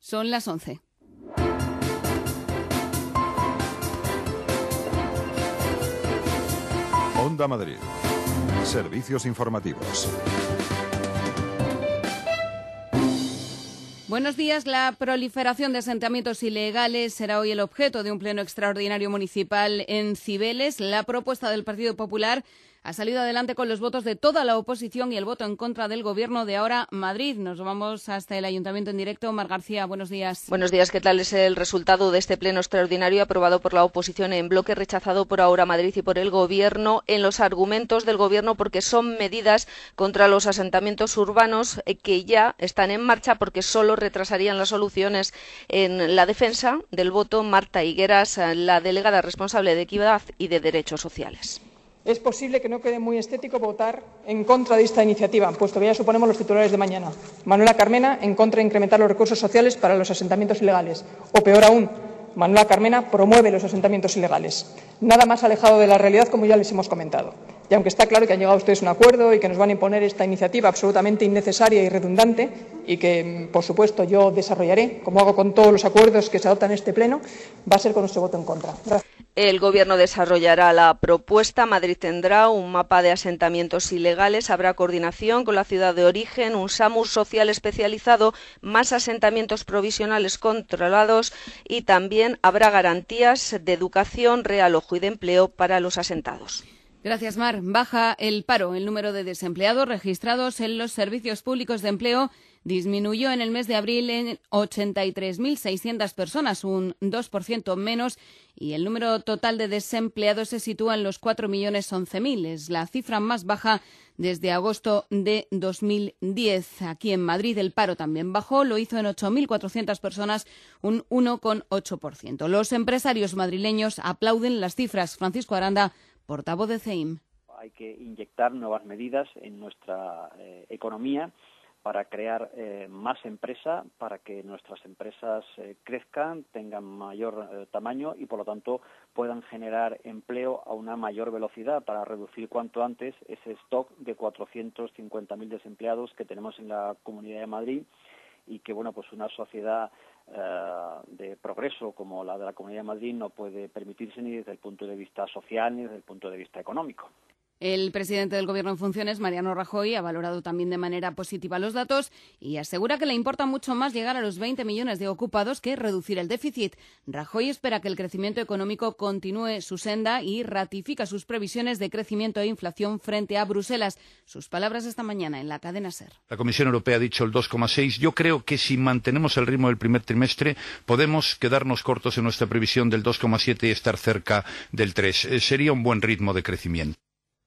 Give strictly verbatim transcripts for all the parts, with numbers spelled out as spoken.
Son las once. Onda Madrid. Servicios informativos. Buenos días. La proliferación de asentamientos ilegales será hoy el objeto de un pleno extraordinario municipal en Cibeles. La propuesta del Partido Popular ha salido adelante con los votos de toda la oposición y el voto en contra del Gobierno de Ahora Madrid. Nos vamos hasta el Ayuntamiento en directo. Mar García, buenos días. Buenos días. ¿Qué tal es el resultado de este pleno extraordinario aprobado por la oposición en bloque, rechazado por Ahora Madrid y por el Gobierno? En los argumentos del Gobierno, porque son medidas contra los asentamientos urbanos que ya están en marcha, porque solo retrasarían las soluciones. En la defensa del voto, Marta Higueras, la delegada responsable de Equidad y de Derechos Sociales. Es posible que no quede muy estético votar en contra de esta iniciativa, puesto que ya suponemos los titulares de mañana. Manuela Carmena, en contra de incrementar los recursos sociales para los asentamientos ilegales. O peor aún, Manuela Carmena promueve los asentamientos ilegales. Nada más alejado de la realidad, como ya les hemos comentado. Y aunque está claro que han llegado ustedes a un acuerdo y que nos van a imponer esta iniciativa absolutamente innecesaria y redundante, y que, por supuesto, yo desarrollaré, como hago con todos los acuerdos que se adoptan en este pleno, va a ser con nuestro voto en contra. Gracias. El Gobierno desarrollará la propuesta. Madrid tendrá un mapa de asentamientos ilegales, habrá coordinación con la ciudad de origen, un SAMUR social especializado, más asentamientos provisionales controlados y también habrá garantías de educación, realojo y de empleo para los asentados. Gracias, Mar. Baja el paro. El número de desempleados registrados en los servicios públicos de empleo disminuyó en el mes de abril en ochenta y tres mil seiscientas personas, un dos por ciento menos, y el número total de desempleados se sitúa en los cuatro millones once mil. Es la cifra más baja desde agosto de dos mil diez. Aquí en Madrid el paro también bajó, lo hizo en ocho mil cuatrocientas personas, un uno coma ocho por ciento. Los empresarios madrileños aplauden las cifras. Francisco Aranda, portavoz de C E I M. Hay que inyectar nuevas medidas en nuestra eh, economía para crear eh, más empresa, para que nuestras empresas eh, crezcan, tengan mayor eh, tamaño y, por lo tanto, puedan generar empleo a una mayor velocidad para reducir cuanto antes ese stock de cuatrocientos cincuenta mil desempleados que tenemos en la Comunidad de Madrid y que, bueno, pues una sociedad eh, de progreso como la de la Comunidad de Madrid no puede permitirse ni desde el punto de vista social ni desde el punto de vista económico. El presidente del Gobierno en funciones, Mariano Rajoy, ha valorado también de manera positiva los datos y asegura que le importa mucho más llegar a los veinte millones de ocupados que reducir el déficit. Rajoy espera que el crecimiento económico continúe su senda y ratifica sus previsiones de crecimiento e inflación frente a Bruselas. Sus palabras esta mañana en la cadena SER. La Comisión Europea ha dicho el dos coma seis. Yo creo que si mantenemos el ritmo del primer trimestre podemos quedarnos cortos en nuestra previsión del dos coma siete y estar cerca del tres. Eh, sería un buen ritmo de crecimiento.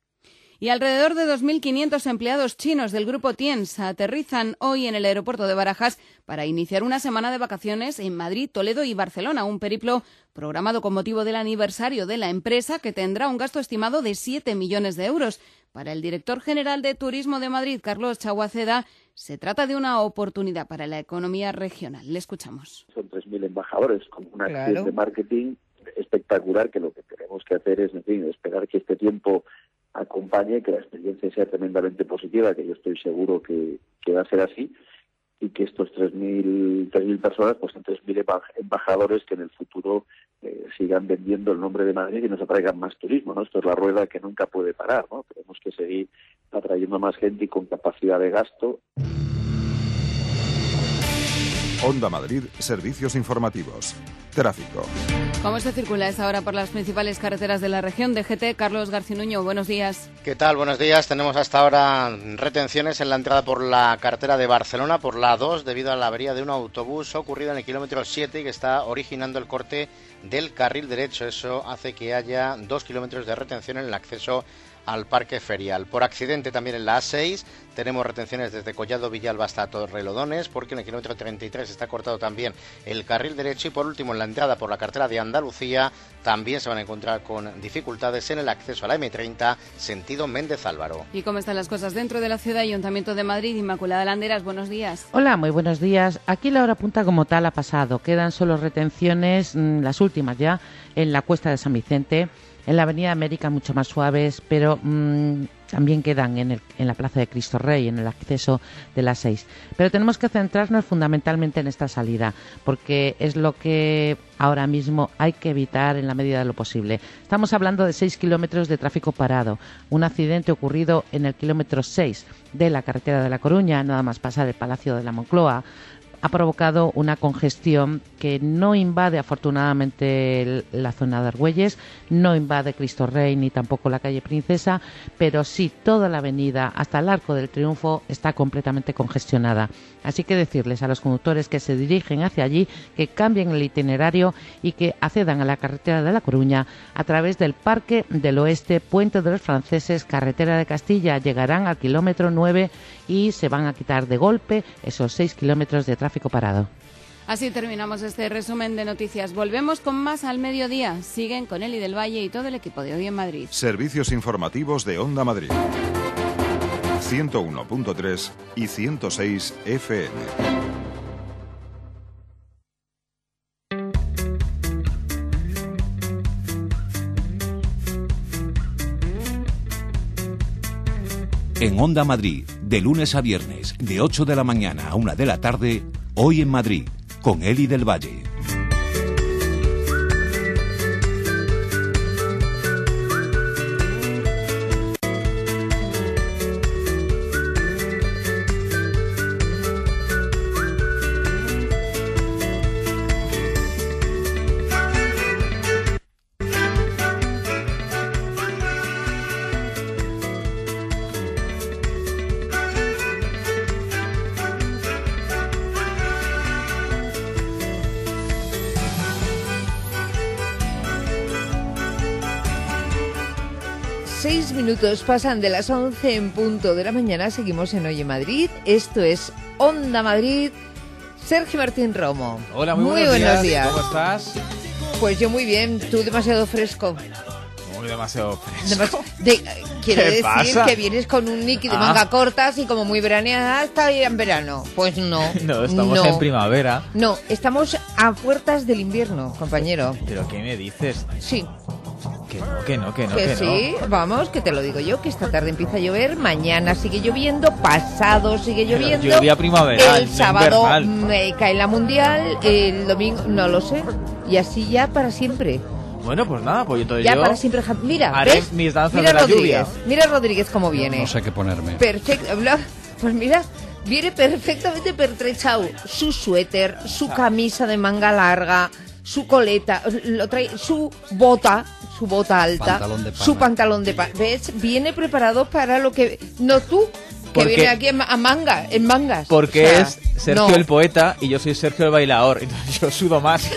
Y alrededor de dos mil quinientos empleados chinos del grupo Tiens aterrizan hoy en el aeropuerto de Barajas para iniciar una semana de vacaciones en Madrid, Toledo y Barcelona, un periplo programado con motivo del aniversario de la empresa que tendrá un gasto estimado de siete millones de euros. Para el director general de Turismo de Madrid, Carlos Chauaceda, se trata de una oportunidad para la economía regional. Le escuchamos. Son tres mil embajadores con una claro. acción de marketing espectacular que lo que tenemos que hacer es, en fin, esperar que este tiempo acompañe, que la experiencia sea tremendamente positiva, que yo estoy seguro que, que va a ser así, y que estos tres mil personas pues son tres mil embajadores que en el futuro eh, sigan vendiendo el nombre de Madrid y nos atraigan más turismo, ¿no? Esto es la rueda que nunca puede parar, ¿no? Tenemos que seguir atrayendo más gente y con capacidad de gasto. Onda Madrid, servicios informativos. Tráfico. ¿Cómo se circula a esta hora por las principales carreteras de la región? D G T, Carlos Garcinuño, buenos días. ¿Qué tal? Buenos días. Tenemos hasta ahora retenciones en la entrada por la carretera de Barcelona, por la A dos, debido a la avería de un autobús ocurrida en el kilómetro siete y que está originando el corte del carril derecho. Eso hace que haya dos kilómetros de retención en el acceso al Parque Ferial. Por accidente también en la A seis tenemos retenciones desde Collado Villalba hasta Torrelodones, porque en el kilómetro treinta y tres está cortado también el carril derecho. Y por último, en la entrada por la carretera de Andalucía también se van a encontrar con dificultades en el acceso a la eme treinta sentido Méndez Álvaro. ¿Y cómo están las cosas dentro de la ciudad? Ayuntamiento de Madrid, Inmaculada Landeras, buenos días. Hola, muy buenos días. Aquí la hora punta como tal ha pasado. Quedan solo retenciones, las últimas ya, en la Cuesta de San Vicente. En la Avenida América mucho más suaves, pero mmm, también quedan en, el, en la Plaza de Cristo Rey, en el acceso de las seis. Pero tenemos que centrarnos fundamentalmente en esta salida, porque es lo que ahora mismo hay que evitar en la medida de lo posible. Estamos hablando de seis kilómetros de tráfico parado. Un accidente ocurrido en el kilómetro seis de la carretera de La Coruña, nada más pasar el Palacio de la Moncloa, ha provocado una congestión que no invade afortunadamente la zona de Argüelles, no invade Cristo Rey ni tampoco la calle Princesa, pero sí toda la avenida hasta el Arco del Triunfo está completamente congestionada. Así que decirles a los conductores que se dirigen hacia allí que cambien el itinerario y que accedan a la carretera de La Coruña a través del Parque del Oeste, Puente de los Franceses, Carretera de Castilla. Llegarán al kilómetro nueve y se van a quitar de golpe esos seis kilómetros de tráfico parado. Así terminamos este resumen de noticias. Volvemos con más al mediodía. Siguen con Eli del Valle y todo el equipo de Hoy en Madrid. Servicios informativos de Onda Madrid. ciento uno punto tres y ciento seis F M. En Onda Madrid, de lunes a viernes, de ocho de la mañana a una de la tarde, Hoy en Madrid, con Eli del Valle. Seis minutos pasan de las once en punto de la mañana. Seguimos en Hoy en Madrid. Esto es Onda Madrid. Sergio Martín Romo. Hola, muy, muy buenos, buenos días. días. ¿Cómo estás? Pues yo muy bien. Tú demasiado fresco. Muy demasiado fresco. Demas- de, quiero ¿Qué decir pasa? que vienes con un niqui de Ah. manga corta, así como muy veraneada. Está en verano. Pues no. No, estamos no. en primavera. No, estamos a puertas del invierno, compañero. ¿Pero qué me dices? Sí. Que no, que no, que no, Que que sí, no. vamos, que te lo digo yo, que esta tarde empieza a llover, mañana sigue lloviendo, pasado sigue Pero lloviendo. lluvia primaveral, El no sábado invernal. me cae la mundial, el domingo no lo sé. Y así ya para siempre. Bueno, pues nada, pues entonces Ya yo para siempre. ja- Mira, haré ¿ves? mis danzas Mira de la Rodríguez, lluvia. mira Rodríguez cómo viene. No sé qué ponerme. Perfecto. bla- Pues mira, viene perfectamente pertrechado. Su suéter, su camisa de manga larga, su coleta, lo trae, su bota, su bota alta, Pantalón de pana. su pantalón de pana. ¿Ves? Viene preparado para lo que... No tú, que Porque- viene aquí en, ma- a manga, en mangas. Porque O sea, es Sergio no. el poeta y yo soy Sergio el bailador. Entonces yo sudo más.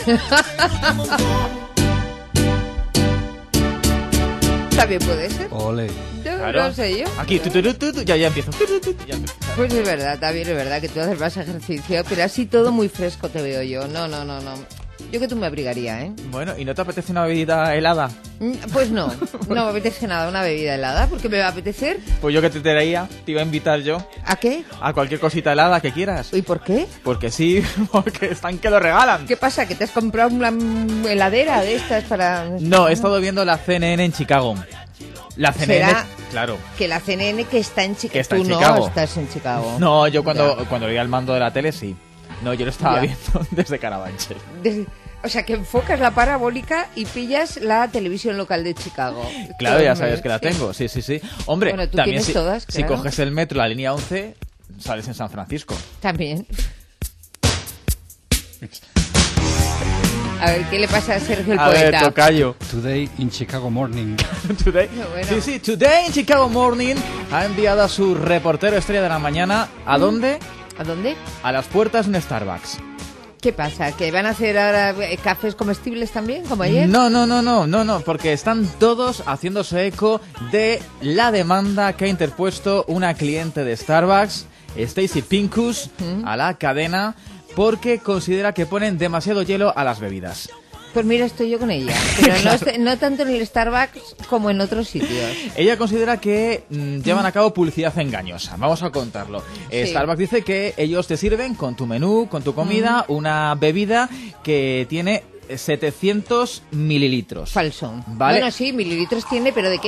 También puede ser. Ole. No, Claro. no sé yo. Aquí, tu, tu, tu, tu, tu, ya, ya empiezo. Tu, tu, tu, tu, ya empiezo. Pues es verdad, también es verdad que tú haces más ejercicio, pero así todo muy fresco te veo yo. No, no, no, no. Yo que tú me abrigaría, ¿eh? Bueno, ¿y no te apetece una bebida helada? Mm, Pues no, no me apetece nada una bebida helada, porque me va a apetecer. Pues yo que te traía, te iba a invitar yo ¿A qué? a cualquier cosita helada que quieras. ¿Y por qué? Porque sí, porque están que lo regalan. ¿Qué pasa? ¿Que te has comprado una mm, heladera de estas para...? No, he estado viendo la C N N en Chicago. La C N N, ¿Será claro. que la C N N que está en Chicago? Que está Tú en no Chicago. estás en Chicago. No, yo cuando, Ya. cuando veía el mando de la tele, sí. No, yo lo estaba Ya. viendo desde Carabanchel. Des- O sea, que enfocas la parabólica y pillas la televisión local de Chicago. Claro, Todo ya me- sabes que la sí. tengo, sí, sí, sí. Hombre, Bueno, tú también tienes si, todas, si claro. coges el metro, la línea once, sales en San Francisco. También. A ver, ¿qué le pasa a Sergio el A ver, poeta? tocayo. Today in Chicago Morning. Today, Qué bueno. sí, sí, Today in Chicago Morning ha enviado a su reportero estrella de la mañana, ¿a dónde? ¿A dónde? A las puertas de un Starbucks. ¿Qué pasa? ¿Que van a hacer ahora eh, cafés comestibles también, como ayer? No, no, no, no, no, no, porque están todos haciéndose eco de la demanda que ha interpuesto una cliente de Starbucks, Stacy Pincus, a la cadena, porque considera que ponen demasiado hielo a las bebidas. Pues mira, estoy yo con ella. Pero no, est- no tanto en el Starbucks como en otros sitios. Ella considera que mm, llevan a cabo publicidad engañosa. Vamos a contarlo. Eh, Sí. Starbucks dice que ellos te sirven con tu menú, con tu comida, una bebida que tiene setecientos mililitros. Falso. Vale. Bueno, sí, mililitros tiene, pero ¿de qué?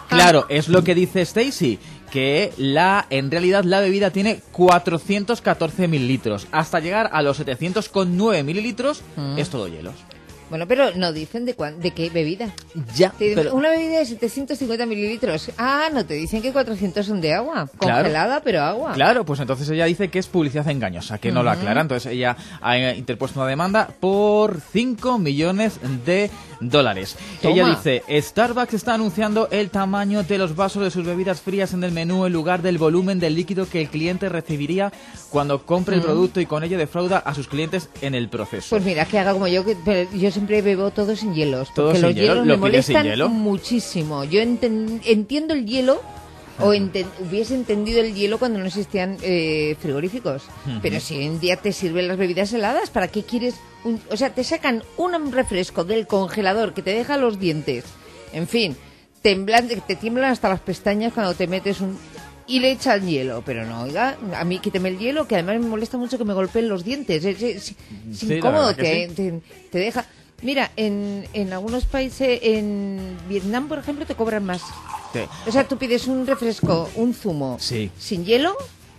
Claro, es lo que dice Stacy, que la en realidad la bebida tiene cuatrocientos catorce mililitros. Hasta llegar a los setecientos nueve mililitros mm. es todo hielos. Bueno, pero no dicen de cuán, de qué bebida. Ya, te, pero... Una bebida de setecientos cincuenta mililitros. Ah, no, te dicen que cuatrocientos son de agua. Claro. Congelada, pero agua. Claro, pues entonces ella dice que es publicidad engañosa, que no uh-huh. lo aclara. Entonces ella ha interpuesto una demanda por cinco millones de dólares. Toma. Ella dice, Starbucks está anunciando el tamaño de los vasos de sus bebidas frías en el menú en lugar del volumen del líquido que el cliente recibiría cuando compre uh-huh. el producto, y con ello defrauda a sus clientes en el proceso. Pues mira, que haga como yo, que yo siempre bebo todo sin hielos, porque ¿Todo sin los hielo? hielos ¿Lo me molestan sin hielo? muchísimo. Yo enten, entiendo el hielo, o enten, hubiese entendido el hielo cuando no existían eh, frigoríficos, uh-huh. pero si hoy en día te sirven las bebidas heladas, ¿para qué quieres? Un, o sea, te sacan un refresco del congelador que te deja los dientes, en fin, temblan, te tiemblan hasta las pestañas cuando te metes un... y le echan hielo, pero no, oiga, a mí quíteme el hielo, que además me molesta mucho que me golpeen los dientes, es, es, es sí, incómodo, te, sí. te, te deja... Mira, en, en algunos países, en Vietnam, por ejemplo, te cobran más. Sí. O sea, tú pides un refresco, un zumo, sí. sin hielo,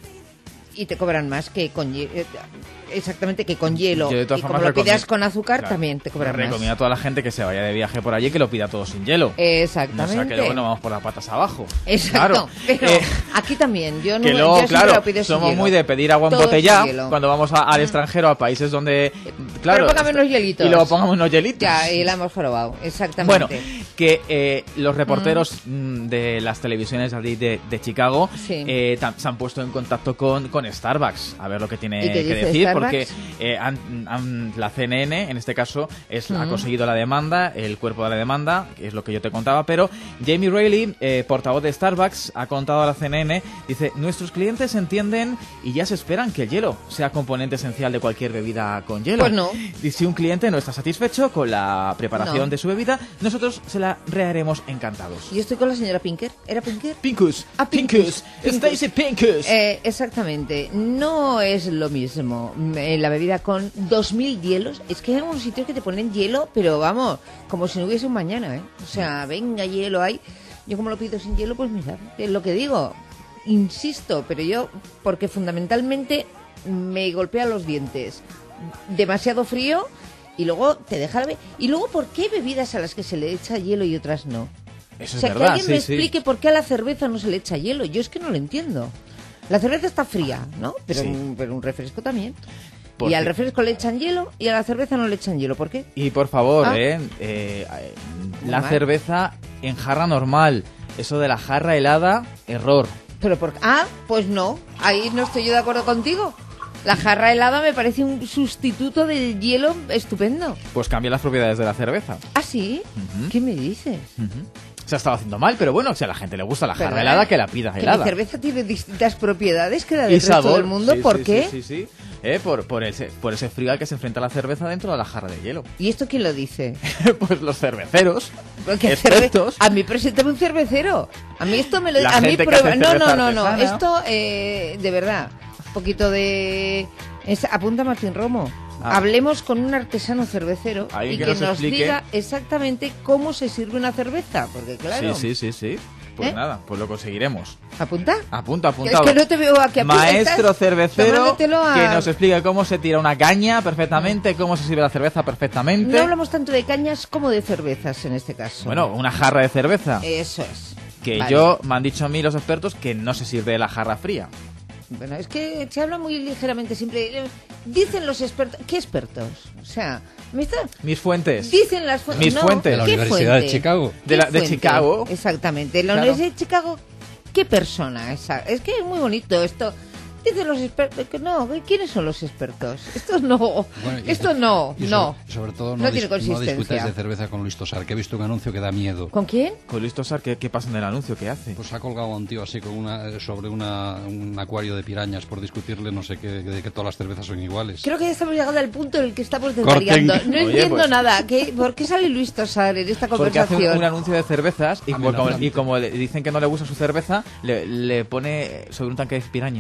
y te cobran más que con hielo. Exactamente, que con hielo. Yo de todas y como formas lo pidas recomiendo, con azúcar, claro, también te cobran más. Recomiendo a toda la gente que se vaya de viaje por allí que lo pida todo sin hielo. Exactamente. No sea que luego no vamos por las patas abajo. Exacto. Claro. Pero eh, aquí también. Yo no que luego, yo claro, lo pido somos sin muy hielo. de pedir agua Todo embotellada cuando vamos a, al extranjero, a países donde... Claro, pero póngame unos hielitos. Y luego pongamos unos hielitos. Ya, y la hemos jorobado. Exactamente. Bueno, que eh, los reporteros mm. de las televisiones de, de, de Chicago sí. eh, tam, se han puesto en contacto con, con Starbucks a ver lo que tiene que decir, Starbucks? Porque eh, han, han, la C N N, en este caso, es, uh-huh. ha conseguido la demanda, el cuerpo de la demanda, que es lo que yo te contaba, pero Jamie Rayleigh, eh, portavoz de Starbucks, ha contado a la C N N, dice, nuestros clientes entienden y ya se esperan que el hielo sea componente esencial de cualquier bebida con hielo. Pues no. Y si un cliente no está satisfecho con la preparación no. de su bebida, nosotros se la reharemos encantados. Yo estoy con la señora Pinker. ¿Era Pinker? Pincus. Ah, Pincus. Pincus. Stacy Pincus. Eh, exactamente. No es lo mismo eh, la bebida con dos mil hielos. Es que hay algunos sitios que te ponen hielo, pero vamos, como si no hubiese un mañana, ¿eh? O sea, venga, hielo hay. Yo como lo pido sin hielo, pues mira, es lo que digo. Insisto, pero yo, porque fundamentalmente me golpea los dientes. Demasiado frío y luego te deja la be- y luego ¿por qué hay bebidas a las que se le echa hielo y otras no? Eso o sea, es que verdad, alguien sí, me sí. explique por qué a la cerveza no se le echa hielo. Yo es que no lo entiendo. La cerveza está fría, ¿no? Pero, Sí. un, pero un refresco también. ¿Por Y qué? al refresco le echan hielo y a la cerveza no le echan hielo. ¿Por qué? Y por favor, Ah. eh, eh, eh, la mal. cerveza en jarra normal. Eso de la jarra helada, error. Pero por ah, pues no. Ahí no estoy yo de acuerdo contigo. La jarra helada me parece un sustituto del hielo estupendo. Pues cambia las propiedades de la cerveza. ¿Ah, sí? Ujú. ¿Qué me dices? Ujú. Se ha estado haciendo mal, pero bueno, si a la gente le gusta la jarra Perdona, helada, que la pida Que helada. la cerveza tiene distintas propiedades que la Y del resto sabor. del mundo. Sí, ¿Por sí, qué? Sí, sí, sí. Eh, por, por, ese, por ese frío al que se enfrenta la cerveza dentro de la jarra de hielo. ¿Y esto quién lo dice? Pues los cerveceros. Porque expertos. cerve- a mí preséntame un cervecero. A mí esto me lo La a mí gente que prueba. hace No, no, cerveza no, no. artesana. Esto eh, de verdad. Un poquito de es, apunta Martín Romo. Ah. Hablemos con un artesano cervecero Alguien y que que, nos nos explique. diga exactamente cómo se sirve una cerveza, porque claro. Sí, sí, sí, sí. Pues ¿Eh? nada, pues lo conseguiremos. ¿Apunta? Apunta, Es apuntado. que no te veo aquí. Maestro Estás cervecero tomándotelo a- que nos explique cómo se tira una caña perfectamente, cómo se sirve la cerveza perfectamente. No hablamos tanto de cañas como de cervezas en este caso. Bueno, una jarra de cerveza. Eso es. que vale. yo, me han dicho a mí los expertos que no se sirve de la jarra fría. Bueno, es que se habla muy ligeramente siempre. Dicen los expertos. ¿Qué expertos? O sea, ¿me está? Mis fuentes. Dicen las fuentes. Mis no, fuentes. De la ¿qué Universidad fuente? de Chicago. ¿Qué De la- de fuente? Chicago. Exactamente. La Claro. Universidad de Chicago. ¿Qué persona? Esa? Es que es muy bonito esto. Dicen los expertos que no. ¿Quiénes son los expertos? Esto no. Bueno, y- esto no. y sobre, no. sobre todo no, No tiene dis- no consistencia. discutas de cerveza con Luis Tosar, que he visto un anuncio que da miedo. ¿Con quién? Con Luis Tosar, ¿qué, qué pasa en el anuncio? ¿Qué hace? Pues ha colgado a un tío así con una, sobre una, un acuario de pirañas por discutirle no sé qué, de que todas las cervezas son iguales. Creo que ya estamos llegando al punto en el que estamos Corten. desvariando. No Oye, entiendo pues- nada. ¿Qué, ¿Por qué sale Luis Tosar en esta Porque hace conversación? un, un anuncio de cervezas y, A mí como, no, como- a mí. y como le dicen que no le gusta su cerveza, le, le pone sobre un tanque de pirañas. Pero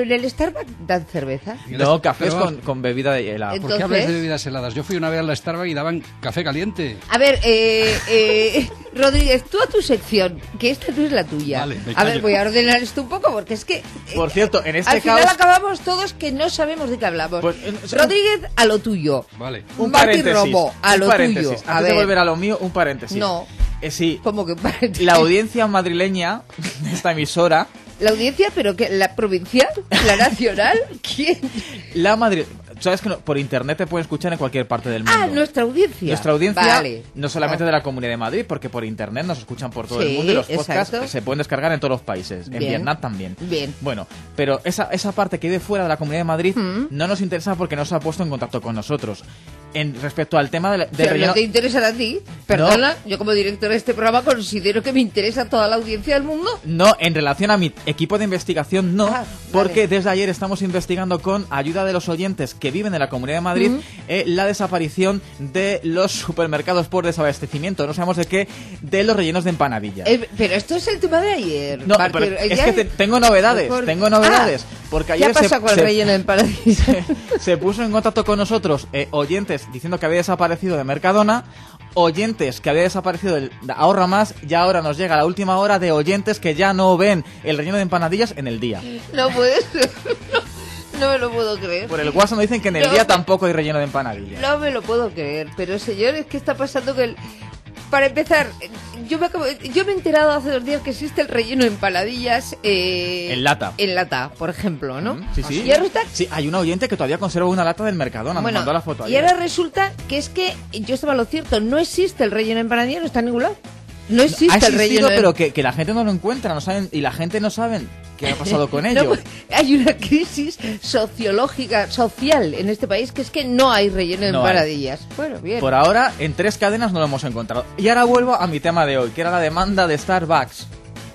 en el Starbucks dan cerveza. No, cafés Pero- con, con bebida helada. Entonces- ¿Por qué hablas de bebidas heladas? Yo fui una vez a la Starbucks y daban café caliente. A ver, eh, eh, Rodríguez, tú a tu sección, que esta no es la tuya. Vale, me a ver, callo. voy a ordenar esto un poco porque es que... eh, Por cierto, en este al final caos... acabamos todos que no sabemos de qué hablamos. Pues, eh, Rodríguez, a lo tuyo. Vale. Un Mati paréntesis, Romo, a un lo paréntesis. tuyo. A Antes de ver. volver a lo mío, un paréntesis. No. Eh, sí, Como que un paréntesis. la audiencia madrileña de esta emisora, La audiencia, pero que la provincial, la nacional, ¿quién? la Madrid... Sabes que no- por internet te pueden escuchar en cualquier parte del mundo. Ah, nuestra audiencia. Nuestra audiencia, Vale. no solamente Ah. de la Comunidad de Madrid, porque por internet nos escuchan por todo Sí, el mundo y los podcasts exacto. se pueden descargar en todos los países. En Bien. Vietnam también. Bien. Bueno, pero esa, esa parte que vive fuera de la Comunidad de Madrid Mm. no nos interesa porque no se ha puesto en contacto con nosotros. En respecto al tema del, del Pero relleno... no te interesa a ti. Perdona, yo como directora de este programa considero que me interesa a toda la audiencia del mundo. No, en relación a mi equipo de investigación no, Ah, porque vale. desde ayer estamos investigando con ayuda de los oyentes que viven en la Comunidad de Madrid Ujú. eh, la desaparición de los supermercados por desabastecimiento, no sabemos de qué, de los rellenos de empanadillas. Eh, pero esto es el tema de ayer. No, Martín. pero es Ya- que te- tengo novedades, Por- tengo novedades, Ah, porque ¿qué ayer pasa se, con el se- relleno de empanadillas? se, se puso en contacto con nosotros eh, oyentes diciendo que había desaparecido de Mercadona, oyentes que había desaparecido del de Ahorra Más, y ahora nos llega la última hora de oyentes que ya no ven el relleno de empanadillas en el día. No puede ser. No me lo puedo creer. Por el WhatsApp nos dicen que en el No. día tampoco hay relleno de empanadillas. No me lo puedo creer. Pero señores, ¿qué está pasando? Que el... Para empezar, yo me, acabo- yo me he enterado hace dos días que existe el relleno de empanadillas eh, En lata. En lata, por ejemplo, ¿no? Sí, sí. Y ahora resulta Sí, hay una oyente que todavía conserva una lata del Mercadona, nos Bueno, mandó la foto y ayer. ahora resulta que es que yo estaba en lo cierto, no existe el relleno de empanadilla, no está en ningún lado. No existe ha el existido, relleno de... pero que, que la gente no lo encuentra, no saben, y la gente no sabe qué ha pasado con ello. No, pues, hay una crisis sociológica, social en este país, que es que no hay relleno de No hay. empanadillas. Bueno, bien. Por ahora, en tres cadenas no lo hemos encontrado. Y ahora vuelvo a mi tema de hoy, que era la demanda de Starbucks.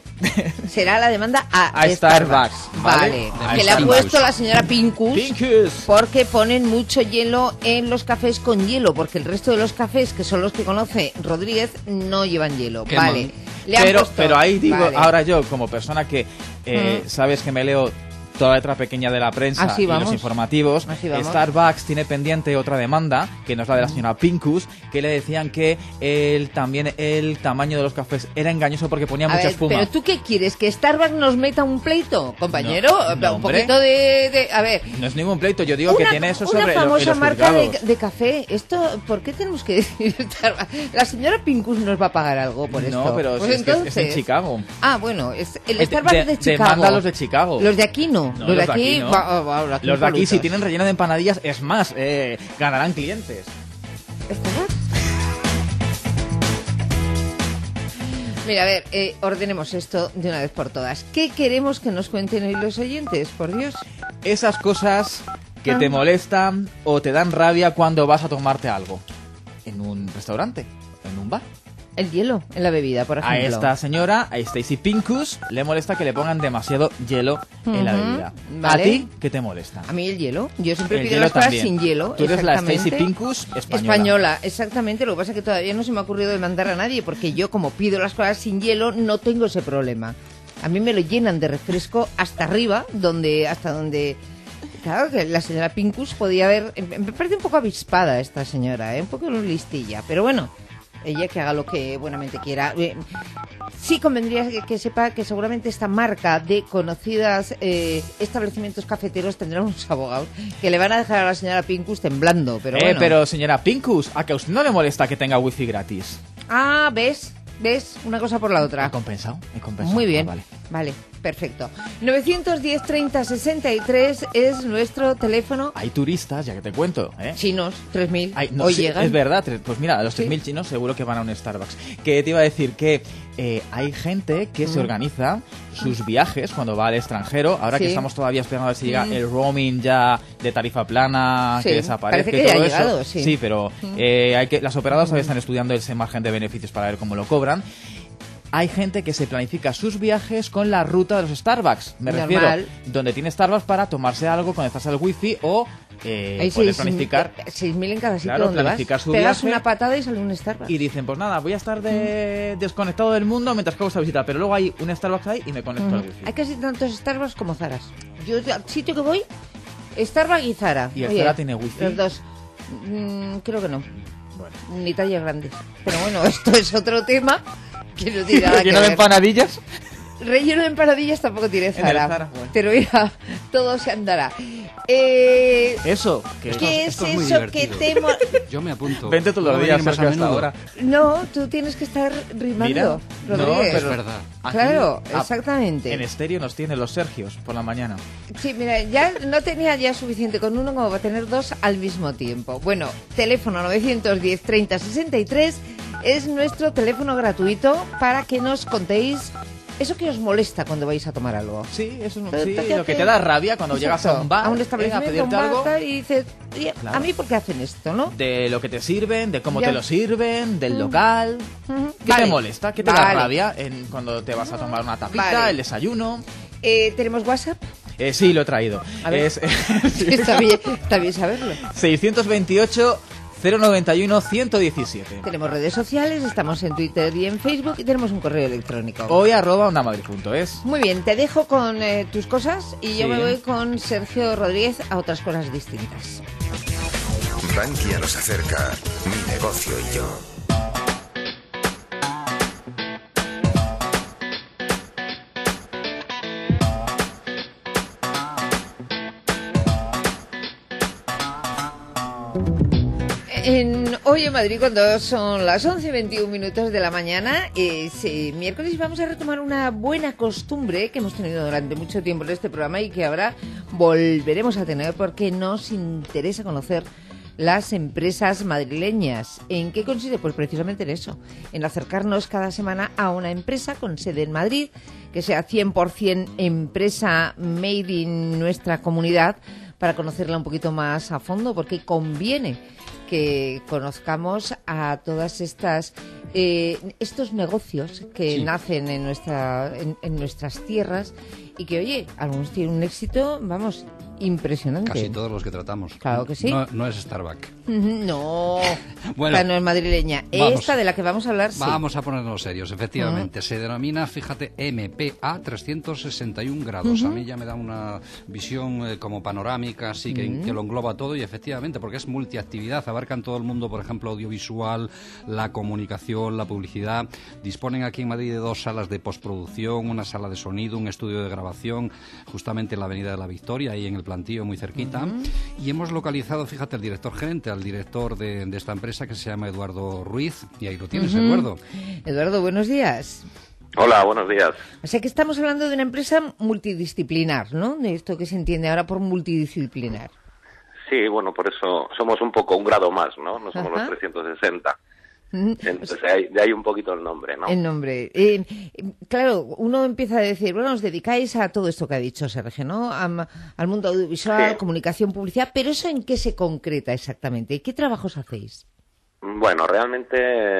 Será la demanda a, A Starbucks, ¿vale? Vale. A Que le ha Starbucks. puesto la señora Pincus, Pincus. porque ponen mucho hielo en los cafés con hielo, porque el resto de los cafés, que son los que conoce Rodríguez, no llevan hielo. Qué Vale. mal. Le han Pero, puesto- pero ahí digo, Vale. ahora yo, como persona que eh, Mm. sabes que me leo toda la letra pequeña de la prensa Así y vamos. los informativos, Así vamos. Starbucks tiene pendiente otra demanda, que no es la de la señora Pincus, que le decían que el, también el tamaño de los cafés era engañoso porque ponía A mucha ver, espuma. pero tú qué quieres, que Starbucks nos meta un pleito, compañero. No, no, un hombre. poquito de, de- a ver. No es ningún pleito, yo digo que Una- tiene eso una sobre lo- en famosa los marca de, juzgados. de café. Esto, ¿por qué tenemos que decir Starbucks? La señora Pincus nos va a pagar algo por esto. No, pero Pues si es, que es- es en entonces- Chicago. Ah, bueno, es el Eh, Starbucks de- de, Chicago. demanda a los de Chicago. Los de aquí no. No, los, de aquí, no. va- va- va- aquí Los de aquí, si impolutos. tienen relleno de empanadillas, es más, eh, ganarán clientes. Mira, a ver, eh, ordenemos esto de una vez por todas. ¿Qué queremos que nos cuenten hoy los oyentes? Por Dios. Esas cosas que Ah. te molestan o te dan rabia cuando vas a tomarte algo. En un restaurante, en un bar. El hielo en la bebida, por A ejemplo. esta señora, a Stacy Pincus, le molesta que le pongan demasiado hielo en la Ujú, bebida. vale. ¿A ti qué te molesta? A mí el hielo. Yo siempre El pido hielo las cosas también. sin hielo. Tú eres la exactamente. Stacy Pincus española. Española, exactamente. Lo que pasa es que todavía no se me ha ocurrido demandar a nadie, porque yo, como pido las cosas sin hielo, no tengo ese problema. A mí me lo llenan de refresco hasta arriba, donde hasta donde... Claro que la señora Pincus podía haber... Me parece un poco avispada esta señora, ¿eh? Un poco listilla, pero bueno... Ella que haga lo que buenamente quiera. Eh, Sí convendría que, que sepa que seguramente esta marca de conocidas eh, establecimientos cafeteros tendrá unos abogados que le van a dejar a la señora Pincus temblando, pero eh, bueno. pero señora Pincus, ¿a que a usted no le molesta que tenga wifi gratis? Ah, ¿ves? ¿Ves? Una cosa por la otra. ¿He compensado? He compensado. Muy bien. Ah, vale. Vale, perfecto. novecientos diez, treinta, sesenta y tres es nuestro teléfono. Hay turistas, ya que te cuento, ¿eh? Chinos, tres mil. Ay, no, Hoy sí, llegan. es verdad, tres- pues mira, a los Sí. tres mil chinos seguro que van a un Starbucks. Que te iba a decir que eh, hay gente que se Mm. organiza sus viajes cuando va al extranjero. Ahora Sí. que estamos todavía esperando a ver si llega Mm. el roaming ya de tarifa plana, Sí, que desaparezca parece y que ya todo ha eso. llegado, sí. pero Mm. eh, hay que, las operadoras todavía están estudiando ese margen de beneficios para ver cómo lo cobran. hay gente que se planifica sus viajes con la ruta de los Starbucks. Me Normal. refiero, donde tiene Starbucks para tomarse algo, conectarse al wifi o eh, Hay poder seis, planificar. seis mil en cada sitio Claro, donde planificar vas. su Pegas viaje. una patada y sale un Starbucks. Y dicen, pues nada, voy a estar de... desconectado del mundo mientras que hago esta visita, pero luego hay un Starbucks ahí y me conecto Ujú. al wifi. Hay casi tantos Starbucks como Zaras. Yo al sitio que voy, Starbucks y Zara. ¿Y el Oye, Zara tiene wifi? Los dos. Mm, creo que no. Bueno. Ni tallas grandes. Pero bueno, esto es otro tema que no tiene nada que ¿Lleno de ver. empanadillas? Relleno de empanadillas tampoco tiene En el Zara. Zara, bueno. Pero mira, todo se andará. Eh, Eso. Que ¿Qué esto es es muy eso que divertido. te... mo- Yo me apunto. Vente todos los ¿Puedo días, venir más a Sergio, hasta menudo? ahora. No, tú tienes que estar rimando, Mira, no, Rodríguez. pero Es verdad. aquí- Claro, ah, exactamente. En estéreo nos tienen los Sergios por la mañana. Sí, mira, ya no tenía ya suficiente con uno como para tener dos al mismo tiempo. Bueno, teléfono novecientos diez treinta sesenta y tres es nuestro teléfono gratuito para que nos contéis eso que os molesta cuando vais a tomar algo. Sí, eso es Pero sí, te- lo que te da rabia cuando llegas a un bar, a un venga, a establecimiento, pedirte a un bar, algo. tal, y dices, oye, Claro. ¿a mí por qué hacen esto, no? De lo que te sirven, de cómo Ya. te lo sirven, del Mm. local. Ujú. ¿Qué Vale. te molesta? ¿Qué te da Vale. rabia en cuando te vas a tomar una tapita, Vale. el desayuno? Eh, ¿Tenemos WhatsApp? Eh, sí, lo he traído. A ver. Es está, bien, está bien saberlo. seiscientos veintiocho cero noventa y uno ciento diecisiete. Tenemos redes sociales, estamos en Twitter y en Facebook y tenemos un correo electrónico. Hoy arroba ondamadrid punto es. Muy bien, te dejo con eh, tus cosas y yo Sí. me voy con Sergio Rodríguez a otras cosas distintas. Bankia nos acerca Mi Negocio y Yo. En, hoy en Madrid, cuando son las once y veintiún minutos de la mañana, es eh, miércoles, vamos a retomar una buena costumbre que hemos tenido durante mucho tiempo en este programa y que ahora volveremos a tener porque nos interesa conocer las empresas madrileñas. ¿En qué consiste? Pues precisamente en eso, en acercarnos cada semana a una empresa con sede en Madrid, que sea cien por ciento empresa made in nuestra comunidad, para conocerla un poquito más a fondo, porque conviene que conozcamos a todas estas eh, estos negocios que Sí. nacen en nuestra en, en nuestras tierras y que, oye, algunos tienen un éxito, vamos, impresionante. Casi todos los que tratamos. Claro que sí. No, no es Starbucks. No, Bueno, esta no es madrileña. vamos. Esta de la que vamos a hablar, sí. Vamos a ponernos serios, efectivamente. Se denomina, fíjate, M P A trescientos sesenta y un grados. Ujú. A mí ya me da una visión eh, como panorámica, así que, Mm. que lo engloba todo y efectivamente, porque es multiactividad, abarcan todo el mundo, por ejemplo, audiovisual, la comunicación, la publicidad. Disponen aquí en Madrid de dos salas de postproducción, una sala de sonido, un estudio de grabación, justamente en la Avenida de la Victoria, ahí en el Plantío, muy cerquita. Ujú. Y hemos localizado, fíjate, el director gerente, al director de, de esta empresa, que se llama Eduardo Ruiz, y ahí lo tienes, Ujú. Eduardo. Eduardo, buenos días. Hola, buenos días. O sea que estamos hablando de una empresa multidisciplinar, ¿no? De esto que se entiende ahora por multidisciplinar. Sí, bueno, por eso somos un poco un grado más, ¿no? No somos Ajá. los trescientos sesenta. Ujú. Entonces, de ahí, de ahí un poquito el nombre, ¿no? El nombre. Eh, eh, claro, uno empieza a decir, bueno, os dedicáis a todo esto que ha dicho Sergio, ¿no? Am- al mundo audiovisual, Sí. comunicación, publicidad, pero ¿eso en qué se concreta exactamente? ¿Qué trabajos hacéis? Bueno, realmente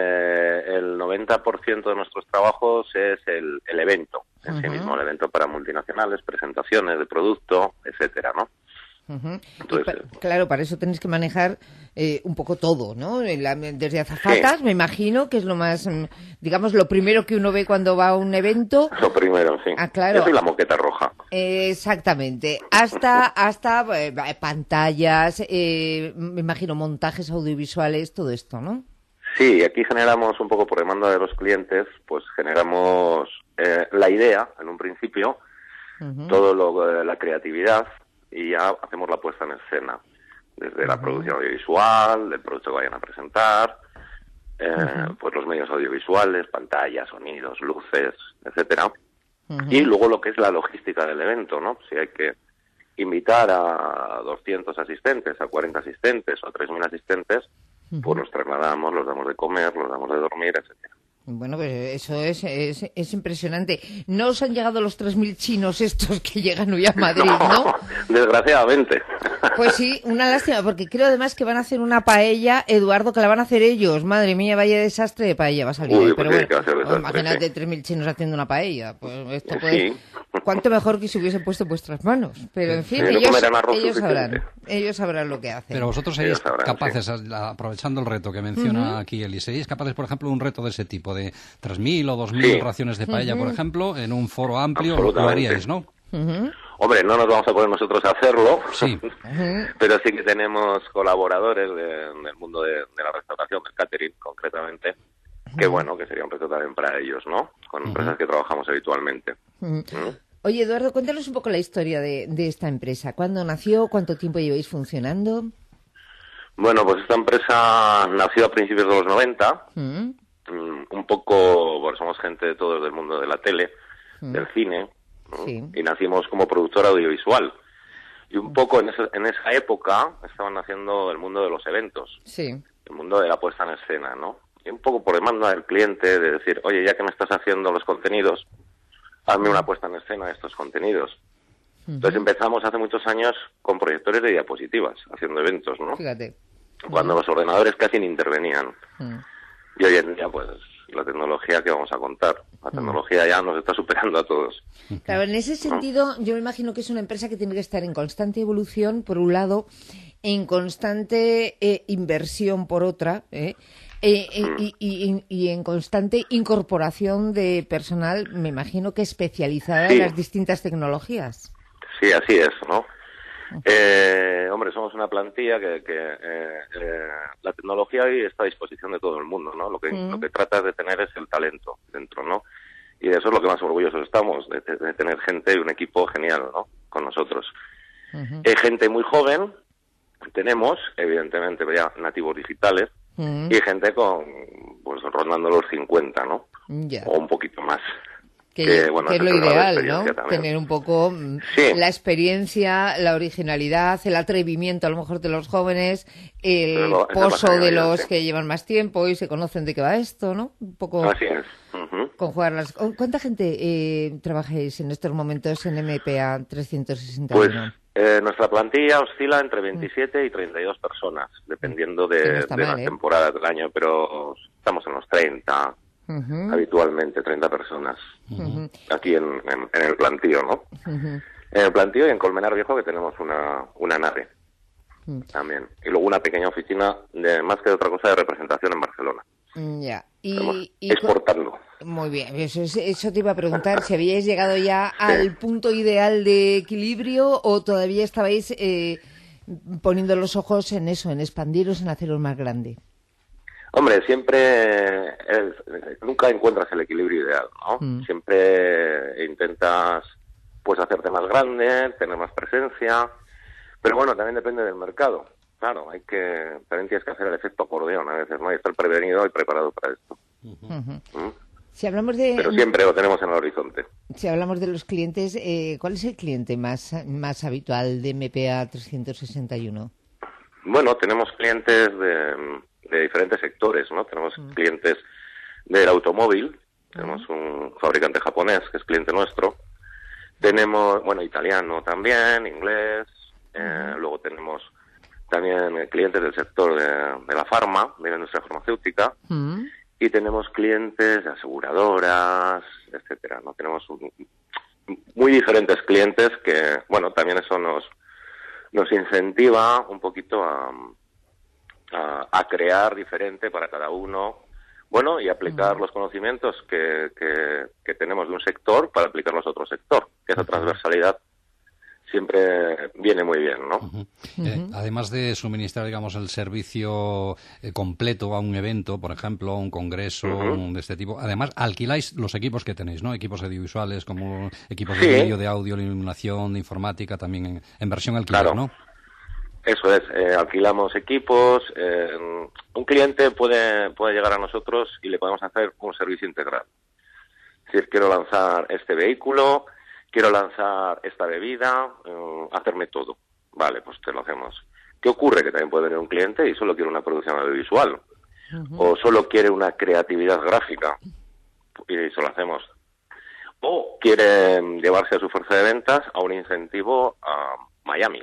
eh, el noventa por ciento de nuestros trabajos es el, el evento en sí Ujú. mismo, el evento para multinacionales, presentaciones de producto, etcétera, ¿no? Ujú. Entonces, Y pa- claro, para eso tenéis que manejar eh, un poco todo, ¿no? La- desde azafatas, me imagino, que es lo más, mm, digamos, lo primero que uno ve cuando va a un evento. Lo primero, sí. Ah, claro. Yo soy la moqueta roja. Eh, exactamente. Hasta, hasta eh, pantallas, eh, me imagino montajes audiovisuales, todo esto, ¿no? Sí, aquí generamos un poco por demanda de los clientes, pues generamos eh, la idea en un principio, Ujú. todo lo eh, la creatividad y ya hacemos la puesta en escena, desde la producción audiovisual, del producto que vayan a presentar, eh, Ujú. pues los medios audiovisuales, pantallas, sonidos, luces, etcétera, Ujú. y luego lo que es la logística del evento, ¿no? Si hay que invitar a doscientos asistentes, a cuarenta asistentes o a tres mil asistentes, pues los trasladamos, los damos de comer, los damos de dormir, etcétera. Bueno, pues eso es, es, es impresionante. ¿No os han llegado los tres mil chinos estos que llegan hoy a Madrid, no? Desgraciadamente. Pues sí, una lástima, porque creo además que van a hacer una paella, Eduardo, que la van a hacer ellos. Madre mía, vaya desastre de paella va a salir. Uy, ¿eh? pues Pero sí, bueno, que va a ser desastre, imagínate sí. tres mil chinos haciendo una paella. Pues esto puede... Sí. Cuánto mejor que se hubiesen puesto en vuestras manos. Pero en fin, Sí, no ellos, comerán arroz ellos sabrán. suficiente. Ellos sabrán lo que hacen. Pero vosotros Ellos seréis sabrán, capaces, a- aprovechando el reto que menciona Ujú. aquí Eli, seréis capaces, por ejemplo, de un reto de ese tipo, de tres mil o dos mil Sí. raciones de paella, Ujú. por ejemplo, en un foro amplio, lo Absolutamente. haríais, ¿no? Ujú. Hombre, no nos vamos a poner nosotros a hacerlo, Sí. Ujú. pero sí que tenemos colaboradores de- del mundo de, de la restauración, del catering concretamente, que bueno, que sería un reto también para ellos, ¿no? Con empresas que trabajamos habitualmente. Ujú. ¿Mm? Oye, Eduardo, cuéntanos un poco la historia de, de esta empresa. ¿Cuándo nació? ¿Cuánto tiempo lleváis funcionando? Bueno, pues esta empresa nació a principios de los noventa, Mm, mm, un poco, bueno, somos gente de todos del mundo de la tele, mm, del cine, ¿no? Sí. Y nacimos como productora audiovisual. Y un poco en, ese- en esa época estaban naciendo el mundo de los eventos, Sí. el mundo de la puesta en escena, ¿no? Y un poco por demanda del cliente de decir, oye, ya que me estás haciendo los contenidos, hazme una puesta en escena de estos contenidos. Entonces empezamos hace muchos años con proyectores de diapositivas, haciendo eventos, ¿no? Fíjate. Cuando los ordenadores casi ni intervenían. Mm. Y hoy en día, pues, la tecnología que vamos a contar. La tecnología ya nos está superando a todos. Claro, en ese sentido, yo me imagino que es una empresa que tiene que estar en constante evolución, por un lado, en constante eh, inversión, por otra, ¿eh? Eh, eh, y, y- y en constante incorporación de personal, me imagino que especializada Sí. en las distintas tecnologías. Sí, así es, ¿no? Eh, hombre, somos una plantilla que, que eh, eh, la tecnología hoy está a disposición de todo el mundo, ¿no? Lo que, Mm. lo que tratas de tener es el talento dentro, ¿no? Y de eso es lo que más orgullosos estamos, de, de- de tener gente y un equipo genial, ¿no? Con nosotros. Ujú. Hay gente muy joven, tenemos, evidentemente, ya nativos digitales, Mm. y gente con, pues, rondando los cincuenta, ¿no? Ya. O un poquito más. Que, que, bueno, que es ese lo es el grado de ideal, ¿no? experiencia también. Tener un poco mm, Sí. la experiencia, la originalidad, el atrevimiento a lo mejor de los jóvenes, el Pero esa es la pozo de finalidad, los sí. que llevan más tiempo y se conocen de qué va esto, ¿no? Un poco Así es. Ujú. conjugar las... ¿Cuánta gente eh, trabajáis en estos momentos en M P A trescientos sesenta y Pues uno? eh, nuestra plantilla oscila entre veintisiete y treinta y dos personas, dependiendo de, Que no está de mal, las ¿eh? temporadas del año, pero estamos en los treinta, Ujú, habitualmente, treinta personas, ujú, aquí en, en- en el plantío, ¿no? ujú. En el plantío y en Colmenar Viejo, que tenemos una, una nave Mm. también, y luego una pequeña oficina, de más que de otra cosa, de representación en Barcelona. Mm, Ya. Estamos Y, y co- exportando. Muy bien, eso, es- eso te iba a preguntar, si habíais llegado ya al punto ideal de equilibrio o todavía estabais eh, poniendo los ojos en eso, en expandiros, en haceros más grande. Hombre, siempre es- nunca encuentras el equilibrio ideal, ¿no? Mm. Siempre intentas pues hacerte más grande, tener más presencia, pero bueno, también depende del mercado. Claro, hay que también tienes que hacer el efecto acordeón a veces, ¿no? Y estar prevenido y preparado para esto. Ujú. ¿Mm? Si hablamos de Pero siempre lo tenemos en el horizonte. si hablamos de los clientes, eh, ¿cuál es el cliente más más habitual de M P A trescientos sesenta y uno? Bueno, tenemos clientes de, de diferentes sectores, ¿no? Tenemos clientes del automóvil, tenemos un fabricante japonés que es cliente nuestro, tenemos, bueno, italiano también, inglés, eh, luego tenemos también eh, clientes del sector de, de la farma, de la industria farmacéutica, Mm. y tenemos clientes de aseguradoras, etcétera, ¿no? Tenemos un- muy diferentes clientes que, bueno, también eso nos nos incentiva un poquito a, a, a crear diferente para cada uno, bueno, y aplicar los conocimientos que, que, que tenemos de un sector para aplicarlos a otro sector, que esa transversalidad siempre viene muy bien, ¿no? Eh, además de suministrar, digamos, el servicio eh, completo a un evento, por ejemplo, a un congreso Ujú. un- de este tipo, además alquiláis los equipos que tenéis, ¿no? Equipos audiovisuales, como equipos Sí. de vídeo, de audio, de iluminación, de informática, también en, en versión alquiler, Claro. ¿no? Eso es, eh, alquilamos equipos, eh, un cliente puede, puede llegar a nosotros y le podemos hacer un servicio integral. Es decir, quiero lanzar este vehículo, quiero lanzar esta bebida, eh, hacerme todo. Vale, pues te lo hacemos. ¿Qué ocurre? Que también puede venir un cliente y solo quiere una producción audiovisual, o solo quiere una creatividad gráfica, y eso lo hacemos. O quiere llevarse a su fuerza de ventas a un incentivo a Miami,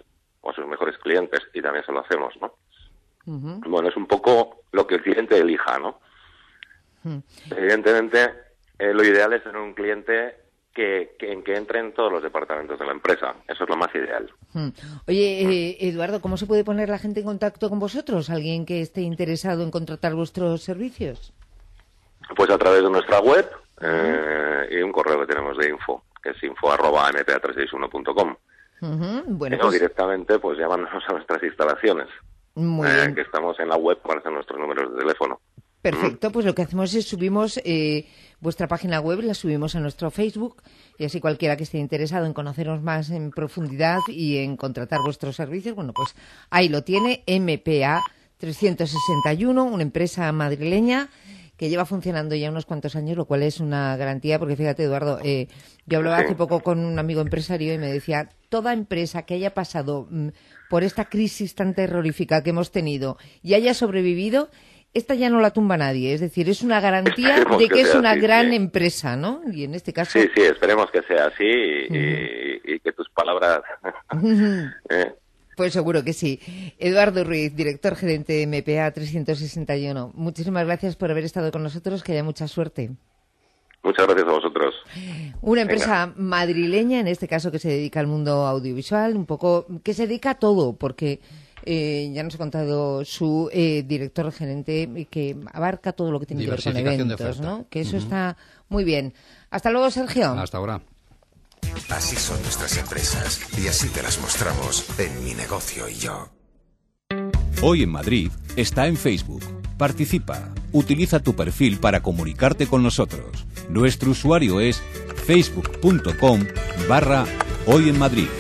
o a sus mejores clientes, y también se lo hacemos, ¿no? Uh-huh. Bueno, es un poco lo que el cliente elija, ¿no? Uh-huh. Evidentemente, eh, lo ideal es tener un cliente que, que, en que entren todos los departamentos de la empresa. Eso es lo más ideal. Uh-huh. Oye, eh, Eduardo, ¿cómo se puede poner la gente en contacto con vosotros? ¿Alguien que esté interesado en contratar vuestros servicios? Pues a través de nuestra web eh, y un correo que tenemos de info, que es info arroba m p a trescientos sesenta y uno punto com. Uh-huh. Bueno, o pues... directamente pues llamándonos a nuestras instalaciones. Muy eh, bien. Que estamos en la web, aparecen nuestros números de teléfono. Perfecto, pues lo que hacemos es subimos eh, vuestra página web, la subimos a nuestro Facebook, y así cualquiera que esté interesado en conoceros más en profundidad y en contratar vuestros servicios, bueno, pues ahí lo tiene, M P A trescientos sesenta y uno, una empresa madrileña que lleva funcionando ya unos cuantos años, lo cual es una garantía, porque fíjate, Eduardo, eh, yo hablaba Sí. hace poco con un amigo empresario y me decía, toda empresa que haya pasado mm, por esta crisis tan terrorífica que hemos tenido y haya sobrevivido, esta ya no la tumba nadie, es decir, es una garantía Esperemos de que que es sea una así, gran sí. empresa, ¿no? Y en este caso... Sí, sí, esperemos que sea así y, y, y que tus palabras... eh, Pues seguro que sí. Eduardo Ruiz, director gerente de M P A trescientos sesenta y uno, muchísimas gracias por haber estado con nosotros, que haya mucha suerte. Muchas gracias a vosotros. Una empresa madrileña, en este caso, que se dedica al mundo audiovisual, un poco, que se dedica a todo, porque eh, ya nos ha contado su eh, director gerente, que abarca todo lo que tiene que ver con Diversificación de eventos, oferta. ¿no? Que eso Ujú. está muy bien. Hasta luego, Sergio. Hasta ahora. Así son nuestras empresas y así te las mostramos en Mi Negocio y Yo. Hoy en Madrid está en Facebook. Participa. Utiliza tu perfil para comunicarte con nosotros. Nuestro usuario es facebook.com barra Hoy en Madrid.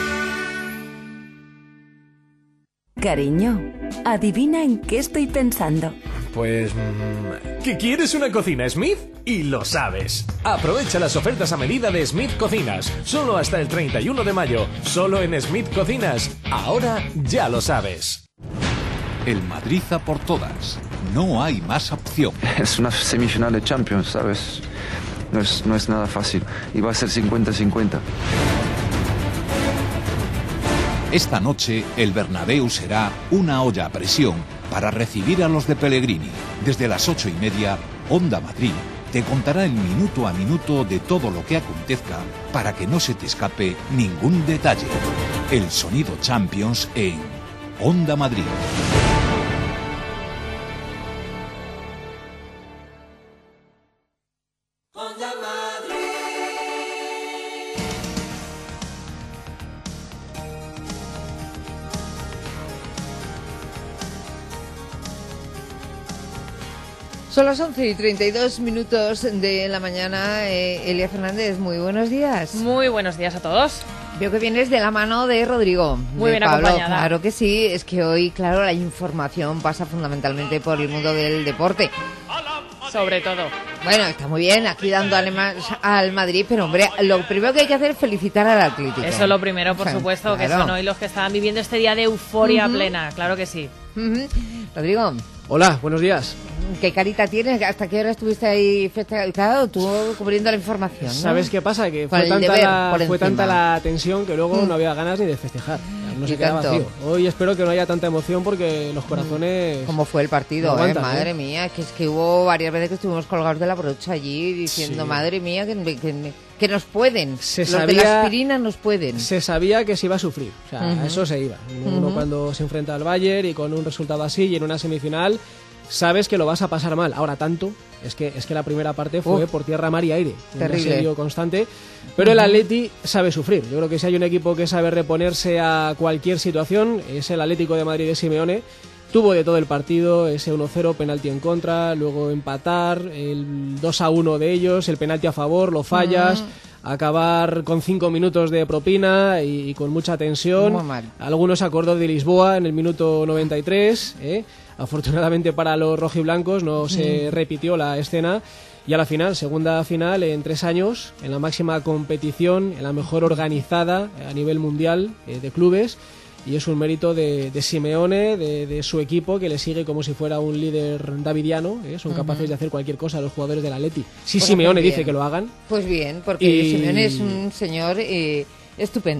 Cariño, adivina en qué estoy pensando. Pues... mmm, ¿que quieres una cocina Smith? Y lo sabes. Aprovecha las ofertas a medida de Smith Cocinas. Solo hasta el treinta y uno de mayo. Solo en Smith Cocinas. Ahora ya lo sabes. El Madrid a por todas. No hay más opción. Es una semifinal de Champions, ¿sabes? No es, no es nada fácil. Y va a ser cincuenta cincuenta. Esta noche el Bernabéu será una olla a presión para recibir a los de Pellegrini. Desde las ocho y media, Onda Madrid te contará el minuto a minuto de todo lo que acontezca para que no se te escape ningún detalle. El sonido Champions en Onda Madrid. Son las once y treinta y dos minutos de la mañana. Eh, Elia Fernández, muy buenos días. Muy buenos días a todos. Veo que vienes de la mano de Rodrigo. Muy de bien Pablo. acompañada. Claro que sí, es que hoy, claro, la información pasa fundamentalmente por el mundo del deporte. Sobre todo. Bueno, está muy bien, aquí dando ánimos al Madrid, pero hombre, lo primero que hay que hacer es felicitar al Atlético. Eso es lo primero, por O sea, supuesto, que claro. son hoy los que estaban viviendo este día de euforia Ujú. plena, claro que sí. Ujú. Rodrigo. Hola, buenos días. ¿Qué carita tienes? ¿Hasta qué hora estuviste ahí? feste- Claro, tú cubriendo la información, ¿no? ¿Sabes qué pasa? Que Con fue, el tanta deber la, por fue tanta encima. la tensión que luego Mm. no había ganas ni de festejar. No Y se quedaba tanto. vacío. Hoy espero que no haya tanta emoción porque los corazones... ¿Cómo fue el partido? no eh? aguantan, Madre ¿eh? mía, que es que hubo varias veces que estuvimos colgados de la brocha allí diciendo, Sí. madre mía, que, que, que nos pueden. Se Los de sabía- la aspirina nos pueden. Se sabía que se iba a sufrir, o sea, Ujú. a eso se iba. Uno Ujú. cuando se enfrenta al Bayern y con un resultado así y en una semifinal, sabes que lo vas a pasar mal. Ahora tanto, es que es que la primera parte fue Uf. por tierra, mar y aire, un Terrible. asedio constante. Pero el Atleti sabe sufrir. Yo creo que si hay un equipo que sabe reponerse a cualquier situación, es el Atlético de Madrid de Simeone. Tuvo de todo el partido, ese uno cero, penalti en contra, luego empatar, el dos a uno de ellos, el penalti a favor, lo fallas, acabar con cinco minutos de propina y, y con mucha tensión. Muy mal. Algunos acordó de Lisboa en el minuto noventa y tres. ¿eh? Afortunadamente para los rojiblancos no se repitió la escena. Y a la final, segunda final en tres años, en la máxima competición, en la mejor organizada a nivel mundial eh, de clubes. Y es un mérito de, de Simeone, de, de su equipo, que le sigue como si fuera un líder davidiano. ¿eh? Son Ujú. capaces de hacer cualquier cosa los jugadores del Atleti. Si Pues Simeone hacen bien. dice que lo hagan. Pues bien, porque Y- Simeone es un señor eh, estupendo.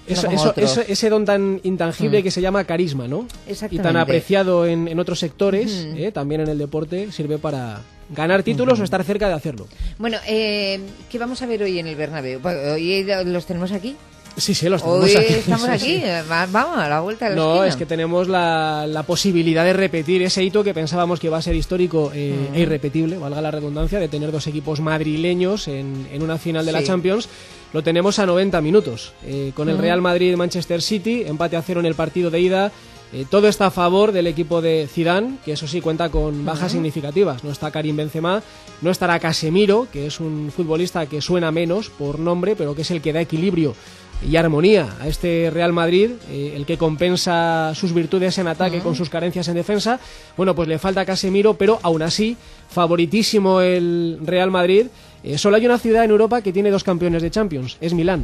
Eso, no como eso, otros. eso, ese don tan intangible Mm. que se llama carisma, ¿no? Y Exactamente. tan apreciado en, en otros sectores, Ujú. eh, también en el deporte, sirve para ganar títulos Ujú. o estar cerca de hacerlo. Bueno, eh, ¿qué vamos a ver hoy en el Bernabéu? ¿Hoy los tenemos aquí? Sí, sí, los tenemos Hoy aquí. estamos Sí, aquí, sí. eh, va- vamos a la vuelta de la No, esquina. es que tenemos la, la posibilidad de repetir ese hito que pensábamos que iba a ser histórico eh, Mm. e irrepetible, valga la redundancia, de tener dos equipos madrileños en, en una final de la Sí. Champions. Lo tenemos a noventa minutos, eh, con el Mm. Real Madrid-Manchester City, empate a cero en el partido de ida. Eh, todo está a favor del equipo de Zidane, que eso sí cuenta con bajas Ujú. significativas. No está Karim Benzema, no estará Casemiro, que es un futbolista que suena menos por nombre, pero que es el que da equilibrio y armonía a este Real Madrid, eh, el que compensa sus virtudes en ataque Ujú. con sus carencias en defensa. Bueno, pues le falta Casemiro, pero aún así, favoritísimo el Real Madrid. Eh, solo hay una ciudad en Europa que tiene dos campeones de Champions, es Milán.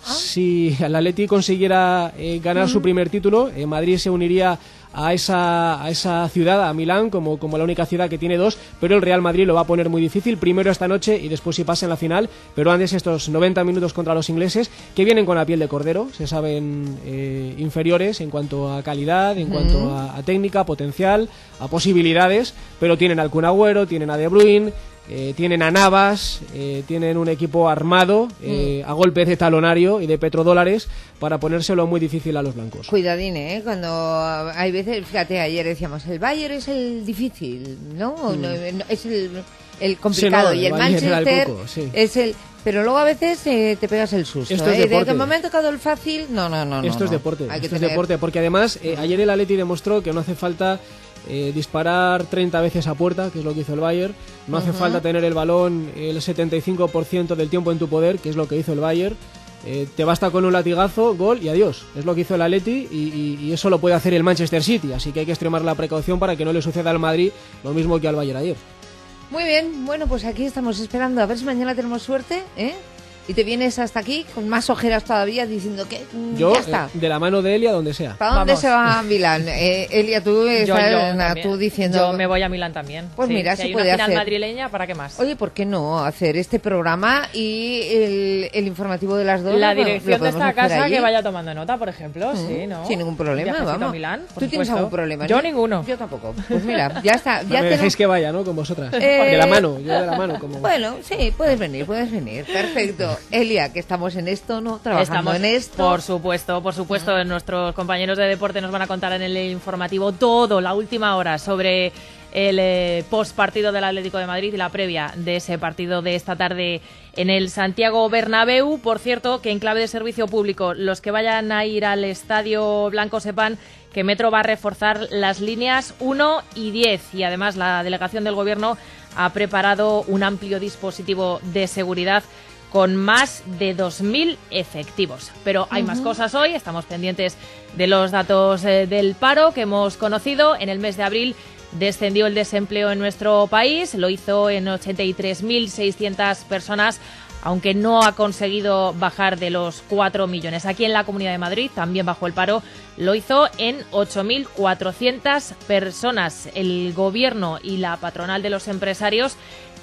Si el Atleti consiguiera eh, ganar su primer título, eh, Madrid se uniría a esa, a esa ciudad, a Milán, como, como la única ciudad que tiene dos, pero el Real Madrid lo va a poner muy difícil, primero esta noche y después si pasa en la final, pero antes estos noventa minutos contra los ingleses, que vienen con la piel de cordero, se saben eh, inferiores en cuanto a calidad, en Ujú. cuanto a, a técnica, potencial, a posibilidades, pero tienen al Kun Agüero, tienen a De Bruyne, eh, tienen a Navas, eh, tienen un equipo armado eh, a golpes de talonario y de petrodólares para ponérselo muy difícil a los blancos. Cuidadín, ¿eh? Cuando hay veces, fíjate, ayer decíamos, el Bayern es el difícil, ¿no? Mm. No, no, es el, el complicado Sí, no, y el el Bayern era el Manchester coco, sí. es el... Pero luego a veces eh, te pegas el susto, Esto es ¿eh? De deporte. que me ha tocado el fácil, no, no, no. Esto no, es no. deporte, Hay que esto es tener- deporte, porque además eh, ayer el Atleti demostró que no hace falta eh, disparar treinta veces a puerta, que es lo que hizo el Bayern, no hace Ujú. falta tener el balón el setenta y cinco por ciento del tiempo en tu poder, que es lo que hizo el Bayern. Eh, te basta con un latigazo, gol y adiós. Es lo que hizo el Atleti y, y- y eso lo puede hacer el Manchester City, así que hay que extremar la precaución para que no le suceda al Madrid lo mismo que al Bayern ayer. Muy bien, bueno, pues aquí estamos esperando a ver si mañana tenemos suerte, ¿eh? Y te vienes hasta aquí con más ojeras todavía diciendo que mm, Yo, ya está. eh, de la mano de Elia, donde sea. ¿Para dónde Vamos. se va Milán? Eh, Elia, tú Yo, estás yo na, también. tú diciendo... Yo me voy a Milán también. Pues Sí, mira, si se hay puede una final hacer. madrileña, ¿para qué más? Oye, ¿por qué no hacer este programa y el, el informativo de las dos? La lo- lo dirección de podemos esta hacer casa allí? que vaya tomando nota, por ejemplo, Mm, sí, ¿no? sin ningún problema, Viajecito vamos. a Milán, por ¿Tú tienes supuesto. algún problema? Yo ¿no? ninguno. Yo tampoco. Pues mira, ya está. No Ya me tenemos... dejéis que vaya, ¿no? Con vosotras. Eh, De la mano, yo de la mano. Como... Bueno, sí, puedes venir, puedes venir. Perfecto. Elia, que estamos en esto, ¿no? Trabajando Estamos, en esto. por supuesto, por supuesto, nuestros compañeros de deporte nos van a contar en el informativo todo, la última hora, sobre el eh, postpartido del Atlético de Madrid y la previa de ese partido de esta tarde en el Santiago Bernabéu. Por cierto, que en clave de servicio público, los que vayan a ir al Estadio Blanco sepan que Metro va a reforzar las líneas uno y diez y además la delegación del Gobierno ha preparado un amplio dispositivo de seguridad con más de dos mil efectivos. Pero hay más Ujú. cosas hoy, estamos pendientes de los datos eh, del paro que hemos conocido. En el mes de abril descendió el desempleo en nuestro país, lo hizo en ochenta y tres mil seiscientas personas, aunque no ha conseguido bajar de los cuatro millones. Aquí en la Comunidad de Madrid también bajó el paro, lo hizo en ocho mil cuatrocientas personas. El Gobierno y la patronal de los empresarios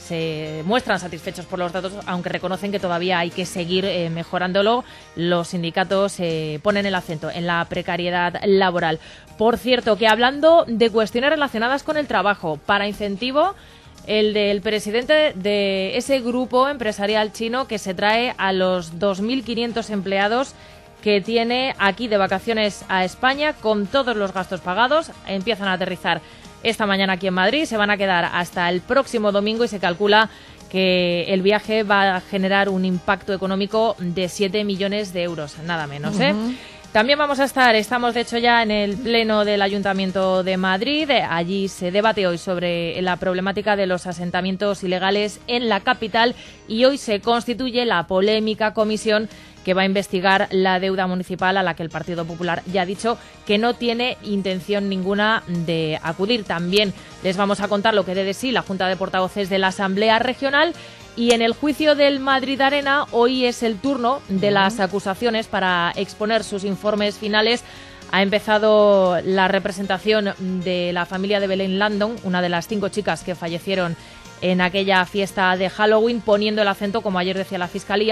se muestran satisfechos por los datos, aunque reconocen que todavía hay que seguir eh, mejorándolo. Los sindicatos eh, ponen el acento en la precariedad laboral. Por cierto, que hablando de cuestiones relacionadas con el trabajo, para incentivo, el del presidente de ese grupo empresarial chino que se trae a los dos mil quinientos empleados que tiene aquí de vacaciones a España con todos los gastos pagados. Empiezan a aterrizar esta mañana aquí en Madrid, se van a quedar hasta el próximo domingo y se calcula que el viaje va a generar un impacto económico de siete millones de euros, nada menos, ¿eh? Ujú. También vamos a estar, estamos de hecho ya en el Pleno del Ayuntamiento de Madrid. Allí se debate hoy sobre la problemática de los asentamientos ilegales en la capital y hoy se constituye la polémica comisión que va a investigar la deuda municipal a la que el Partido Popular ya ha dicho que no tiene intención ninguna de acudir. También les vamos a contar lo que dé de sí la Junta de Portavoces de la Asamblea Regional. Y en el juicio del Madrid Arena, hoy es el turno de las acusaciones para exponer sus informes finales. Ha empezado la representación de la familia de Belén Landon, una de las cinco chicas que fallecieron en aquella fiesta de Halloween, poniendo el acento, como ayer decía la Fiscalía,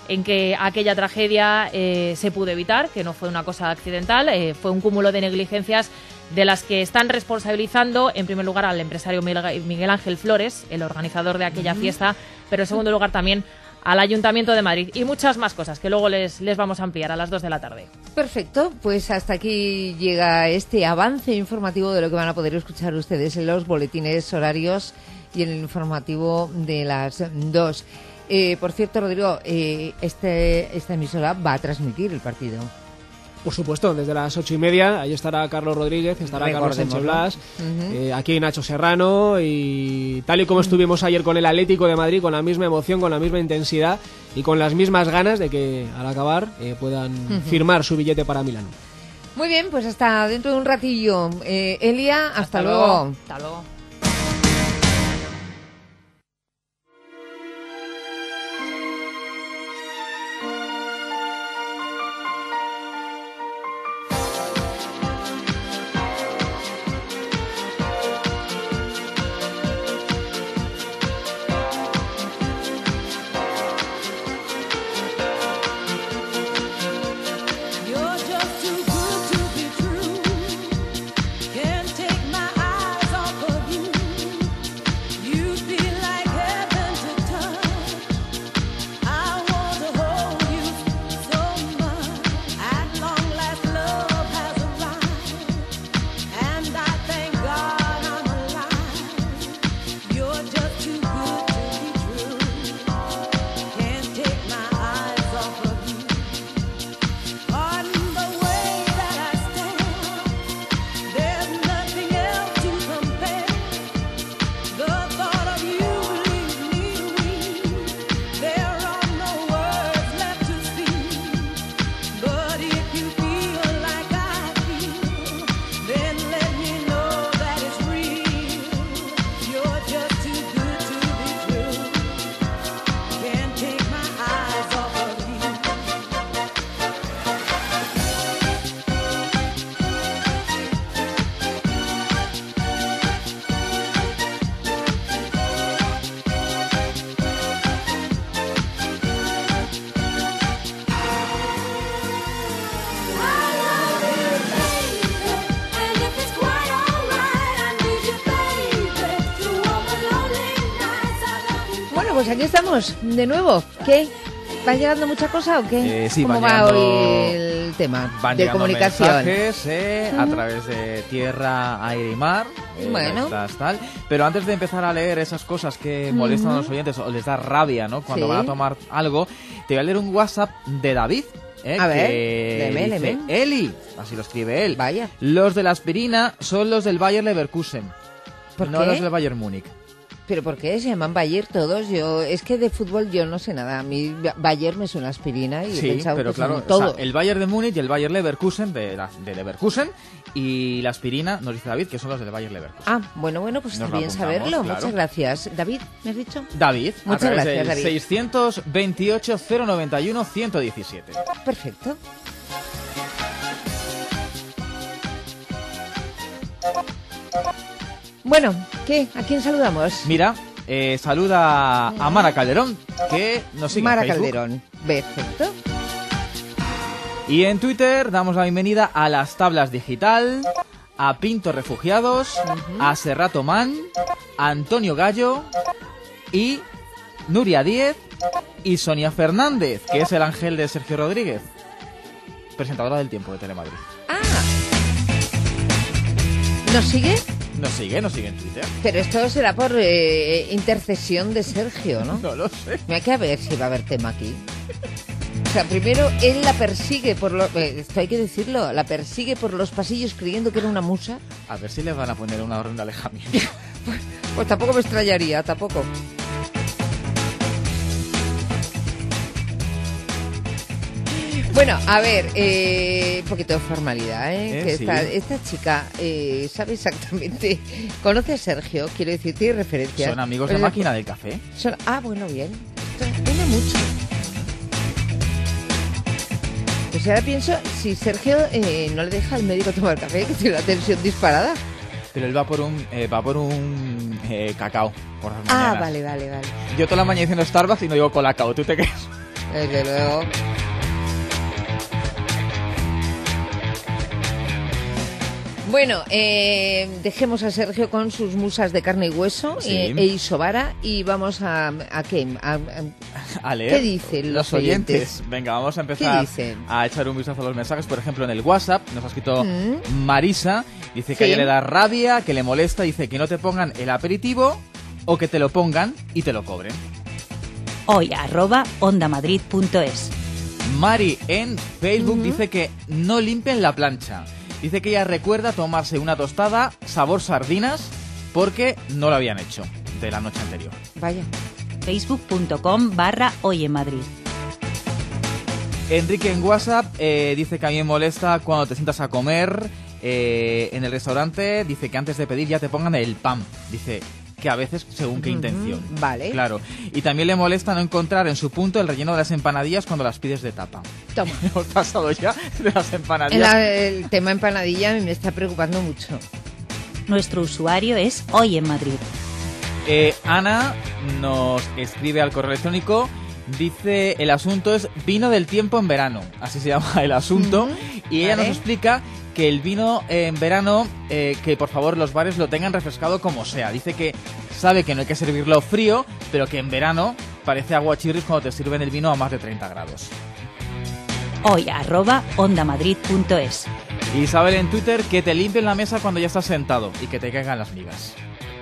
en que aquella tragedia eh, se pudo evitar, que no fue una cosa accidental, eh, fue un cúmulo de negligencias de las que están responsabilizando, en primer lugar, al empresario Miguel Ángel Flores, el organizador de aquella uh-huh. fiesta, pero en segundo lugar también al Ayuntamiento de Madrid, y muchas más cosas que luego les, les vamos a ampliar a las dos de la tarde. Perfecto, pues hasta aquí llega este avance informativo de lo que van a poder escuchar ustedes en los boletines horarios y en el informativo de las dos. Eh, por cierto, Rodrigo, eh, este, esta emisora va a transmitir el partido. Por supuesto, desde las ocho y media, ahí estará Carlos Rodríguez, estará Carlos Sánchez Blas, uh-huh. eh, aquí Nacho Serrano, y tal y como estuvimos ayer con el Atlético de Madrid, con la misma emoción, con la misma intensidad y con las mismas ganas de que al acabar eh, puedan uh-huh. firmar su billete para Milano. Muy bien, pues hasta dentro de un ratillo. Eh, Elia, hasta, hasta luego. luego. Hasta luego. Pues aquí estamos, de nuevo. ¿Qué? ¿Va llegando mucha cosa o qué? Eh, sí, ¿Cómo va hoy el tema van de comunicación? Mensajes, eh, uh-huh. a través de tierra, aire y mar. Eh, bueno. Estas, tal. Pero antes de empezar a leer esas cosas que molestan uh-huh. a los oyentes o les da rabia, ¿no? Cuando sí. van a tomar algo, te voy a leer un WhatsApp de David. Eh, a ver, que leme, dice, leme. Eli, así lo escribe él. Vaya. Los de la aspirina son los del Bayer Leverkusen. ¿Por no qué? los del Bayern Múnich. ¿Pero por qué se llaman Bayer todos? Yo Es que de fútbol yo no sé nada. A mí Bayer me suena aspirina y sí, he pensado pero que claro, son todo. O sea, el Bayern de Múnich y el Bayer Leverkusen de, la, de Leverkusen y la aspirina, nos dice David, que son los del Bayer Leverkusen. Ah, bueno, bueno, pues está bien saberlo. Claro. Muchas gracias. David, ¿me has dicho? David, muchas a través gracias, del David. seiscientos veintiocho cero noventa y uno ciento diecisiete. Perfecto. Bueno, ¿qué? ¿A quién saludamos? Mira, eh, saluda a Mara Calderón, que nos sigue Mara en Facebook. Calderón, perfecto. Y en Twitter damos la bienvenida a Las Tablas Digital, a Pinto Refugiados, uh-huh. a Serrato Man, a Antonio Gallo y Nuria Díez y Sonia Fernández, que es el ángel de Sergio Rodríguez, presentadora del Tiempo de Telemadrid. Ah. ¿Nos sigue? Nos sigue, nos sigue en Twitter. Pero esto será por eh, intercesión de Sergio, ¿no? No lo sé. Mira que a ver si va a haber tema aquí. O sea, primero él la persigue por los... Eh, esto hay que decirlo, la persigue por los pasillos creyendo que era una musa. A ver si le van a poner una orden de alejamiento. pues, pues tampoco me extrañaría, tampoco. Bueno, a ver, eh, un poquito de formalidad, ¿eh? Eh, que sí. esta, esta chica eh, sabe exactamente, conoce a Sergio, quiero decir, tiene referencias. ¿Son amigos de Pero- máquina del café? Son- ah, bueno, bien. Esto tiene mucho. Pues ahora pienso, si Sergio eh, no le deja al médico tomar café, que tiene la tensión disparada. Pero él va por un eh, va por un eh, cacao por las Ah, mañanas. vale, vale, vale. Yo toda la mañana diciendo Starbucks y no digo colacao, ¿tú te crees? Desde luego. Bueno, eh, dejemos a Sergio con sus musas de carne y hueso Sí. eh, e Isobara y vamos a... ¿A qué? A, a- A leer ¿Qué dicen los oyentes? Venga, vamos a empezar ¿Qué dicen? a echar un vistazo a los mensajes. Por ejemplo, en el WhatsApp nos ha escrito Mm. Marisa. Dice que Sí. a ella le da rabia, que le molesta. Dice que no te pongan el aperitivo o que te lo pongan y te lo cobren. Hoy arroba ondamadrid punto es. Mari en Facebook dice que no limpien la plancha. Dice que ella recuerda tomarse una tostada sabor sardinas porque no lo habían hecho de la noche anterior. Vaya. Facebook.com barra Hoy en Madrid. Enrique en WhatsApp eh, dice que a mí me molesta cuando te sientas a comer eh, en el restaurante. Dice que antes de pedir ya te pongan el pan. Dice que a veces según qué Ujú, intención. vale. Claro. Y también le molesta no encontrar en su punto el relleno de las empanadillas cuando las pides de tapa. Toma. Hemos pasado ya de las empanadillas. El, el tema empanadilla me está preocupando mucho. Nuestro usuario es Hoy en Madrid. Eh, Ana nos escribe al correo electrónico. Dice, el asunto es vino del tiempo en verano. Así se llama el asunto. Y ella vale. nos explica que el vino en verano, eh, que por favor los bares lo tengan refrescado como sea. Dice que sabe que no hay que servirlo frío, pero que en verano parece aguachirris cuando te sirven el vino a más de treinta grados. Hoy arroba ondamadrid punto es. Isabel en Twitter, que te limpien la mesa cuando ya estás sentado y que te caigan las migas.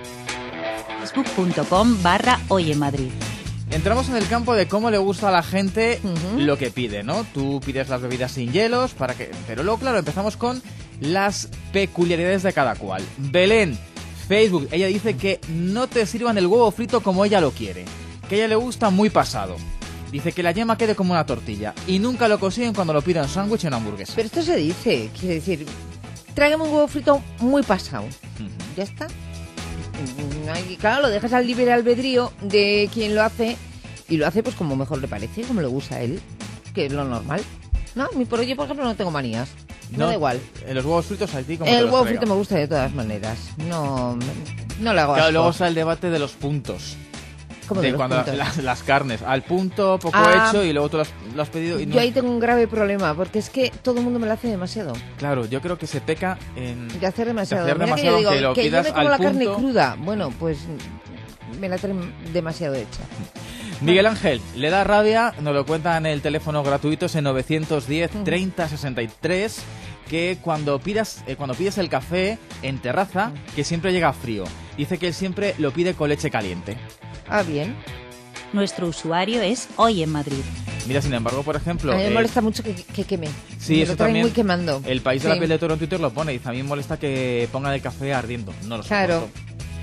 Facebook.com barra Hoy en Madrid. Entramos en el campo de cómo le gusta a la gente lo que pide, ¿no? Tú pides las bebidas sin hielos, para que... pero luego, claro, empezamos con las peculiaridades de cada cual. Belén, Facebook, ella dice que no te sirvan el huevo frito como ella lo quiere, que a ella le gusta muy pasado. Dice que la yema quede como una tortilla y nunca lo consiguen cuando lo piden sándwich o en hamburguesa. Pero esto se dice, quiere decir, tráigame un huevo frito muy pasado. Ya está. Y claro, lo dejas al libre albedrío de quien lo hace y lo hace pues como mejor le parece, como le gusta a él, que es lo normal. No, mi por yo, por ejemplo, no tengo manías. No, da igual. En los huevos fritos a ti como te El los huevo traiga. frito me gusta de todas maneras. No, no le hago Claro, asco. luego está el debate de los puntos. ¿Cómo de los cuando puntos? Las, las carnes, al punto, poco Ah. hecho y luego tú lo has, lo has pedido y no. Yo ahí tengo un grave problema, porque es que todo el mundo me lo hace demasiado. Claro, yo creo que se peca en... De hacer demasiado. de hacer Mira demasiado, que yo aunque digo, lo que yo pidas me como al la carne punto. cruda. Bueno, pues me la traen demasiado hecha. Miguel Ángel, le da rabia, nos lo cuenta en el teléfono gratuito, es en novecientos diez, treinta, sesenta y tres, que cuando pidas, eh, cuando pides el café en terraza, que siempre llega frío. Dice que él siempre lo pide con leche caliente. Ah, bien. Nuestro usuario es Hoy en Madrid. Mira, sin embargo, por ejemplo... A mí me eh, molesta mucho que, que queme. Sí, me eso lo traen también. muy quemando. El país de Sí. la piel de toro en Twitter lo pone. Dice, a mí me molesta que pongan el café ardiendo. No lo Claro. soporto.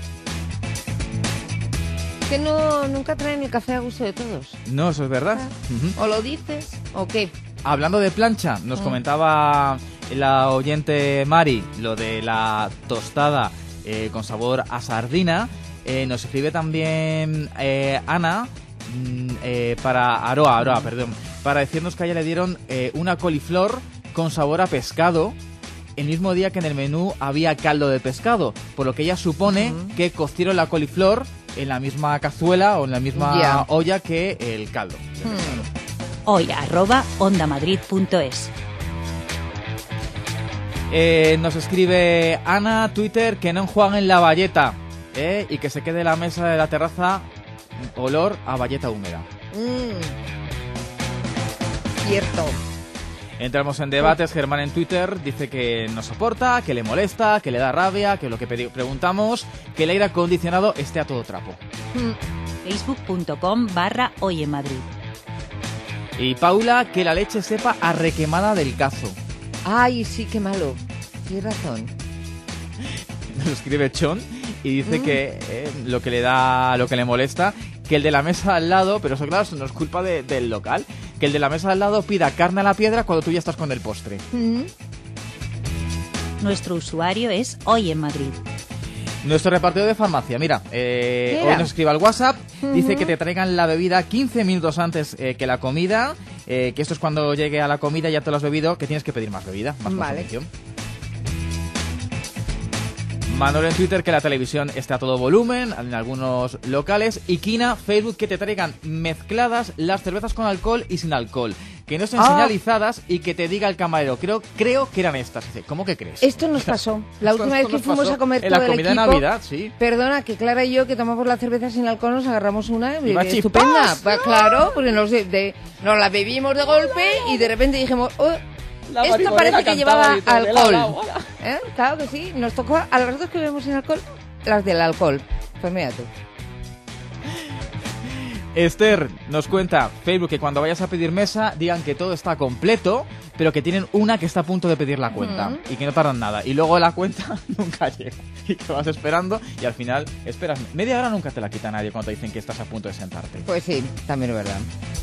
Que no, nunca traen el café a gusto de todos. No, eso es verdad. Ujú. O lo dices, o qué. Hablando de plancha, nos Mm. comentaba la oyente Mari lo de la tostada eh, con sabor a sardina. Eh, nos escribe también eh, Ana mm, eh, para Aroa, Aroa, perdón, para decirnos que a ella le dieron eh, una coliflor con sabor a pescado el mismo día que en el menú había caldo de pescado, por lo que ella supone que cocieron la coliflor en la misma cazuela o en la misma Ya. olla que el caldo. Hoy arroba ondamadrid punto es. Eh, nos escribe Ana, Twitter, que no enjuaguen la bayeta eh, y que se quede la mesa de la terraza olor a bayeta húmeda. Mm. Cierto. Entramos en debates. Germán en Twitter dice que no soporta, que le molesta, que le da rabia, que lo que pedi- preguntamos, que el aire acondicionado esté a todo trapo. Facebook.com barra Hoy en Madrid. Y Paula, que la leche sepa a requemada del cazo. Ay, sí, qué malo. Tienes razón. Nos escribe Chon y dice Mm. que eh, lo que le da, lo que le molesta, que el de la mesa al lado, pero eso claro, eso no es culpa de- del local, que el de la mesa al lado pida carne a la piedra cuando tú ya estás con el postre. Mm. Nuestro usuario es Hoy en Madrid. Nuestro repartidor de farmacia, mira, eh, ¿Qué era? hoy nos escribe al WhatsApp, dice Ujú. que te traigan la bebida quince minutos antes eh, que la comida, eh, que esto es cuando llegue a la comida y ya te lo has bebido, que tienes que pedir más bebida, más Vale. consumición. Manolo en Twitter que la televisión esté a todo volumen en algunos locales. Y Kina, Facebook, que te traigan mezcladas las cervezas con alcohol y sin alcohol. Que no estén Ah. señalizadas y que te diga el camarero. Creo, creo que eran estas. Dice, ¿cómo que crees? Esto nos pasó. La Esto- última esto vez que nos fuimos pasó a comer en todo la el comida de equipo, Navidad, sí. Perdona, que Clara y yo que tomamos la cerveza sin alcohol nos agarramos una Y va estupenda. chipás, Va, claro, porque nos, de, de- nos la bebimos de golpe y de repente dijimos, oh, La esto marimorena parece que cantaba llevaba y todo, de la, alcohol. la, hola. ¿Eh? Claro que sí. Nos tocó a las dos que bebemos sin alcohol, las del alcohol. Pues mira tú. Esther nos cuenta Facebook que cuando vayas a pedir mesa digan que todo está completo, pero que tienen una que está a punto de pedir la cuenta Mm. y que no tardan nada. Y luego la cuenta nunca llega y te vas esperando y al final esperas. Media hora nunca te la quita nadie cuando te dicen que estás a punto de sentarte. Pues sí, también es verdad.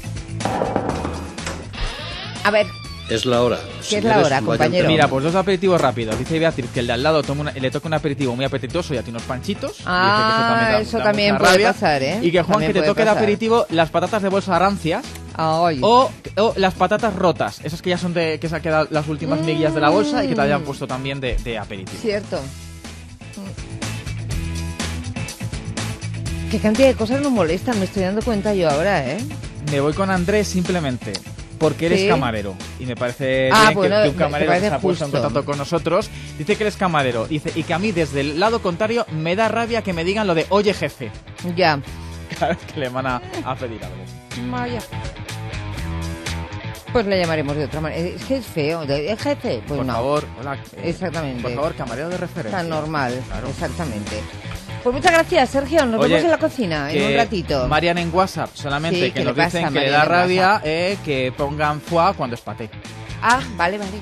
A ver, Es la hora. ¿Qué es la hora, compañero? Mira, pues dos aperitivos rápidos. Dice Beatriz que el de al lado toma una- le toca un aperitivo muy apetitoso y a ti unos panchitos. Y Ah, dice que eso da- da también mucha puede rabia. pasar, ¿eh? Y que Juan, También que te puede toque de pasar. aperitivo las patatas de bolsa rancias. Ay. O, o las patatas rotas, esas que ya son de que se han quedado las últimas miguillas de la bolsa y que te hayan puesto también de, de aperitivo. Cierto. Qué cantidad de cosas nos molestan, me estoy dando cuenta yo ahora, ¿eh? Me voy con Andrés simplemente porque él es Sí. camarero y me parece Ah, bien que- bueno, que, un me- camarero me parece se ha puesto en justo. contacto con nosotros. Dice que él es camarero, dice, y que a mí desde el lado contrario me da rabia que me digan lo de oye jefe. Ya. Cada vez que le van a, a pedir algo. Vaya. Pues le llamaremos de otra manera. Es que es feo. ¿De ¿Es jefe? Pues Por no. favor, hola. eh, Exactamente. Por favor, camarero de referencia. Tan normal. Claro. Exactamente. Pues muchas gracias, Sergio. Nos Oye, vemos en la cocina en que un ratito. Mariana en WhatsApp solamente Sí, que ¿qué nos le dicen pasa a que le da Mariana en rabia WhatsApp? eh, que pongan foie cuando es paté. Ah, vale, vale.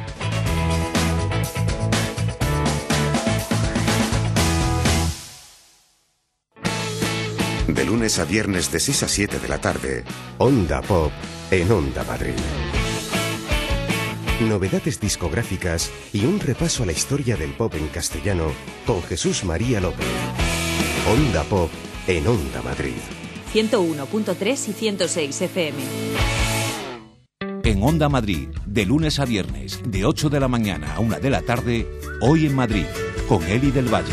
De lunes a viernes de seis a siete de la tarde, Onda Pop en Onda Madrid. Novedades discográficas y un repaso a la historia del pop en castellano con Jesús María López. Onda Pop en Onda Madrid. ciento uno punto tres y ciento seis F M. En Onda Madrid, de lunes a viernes, de ocho de la mañana a una de la tarde, Hoy en Madrid, con Eli del Valle.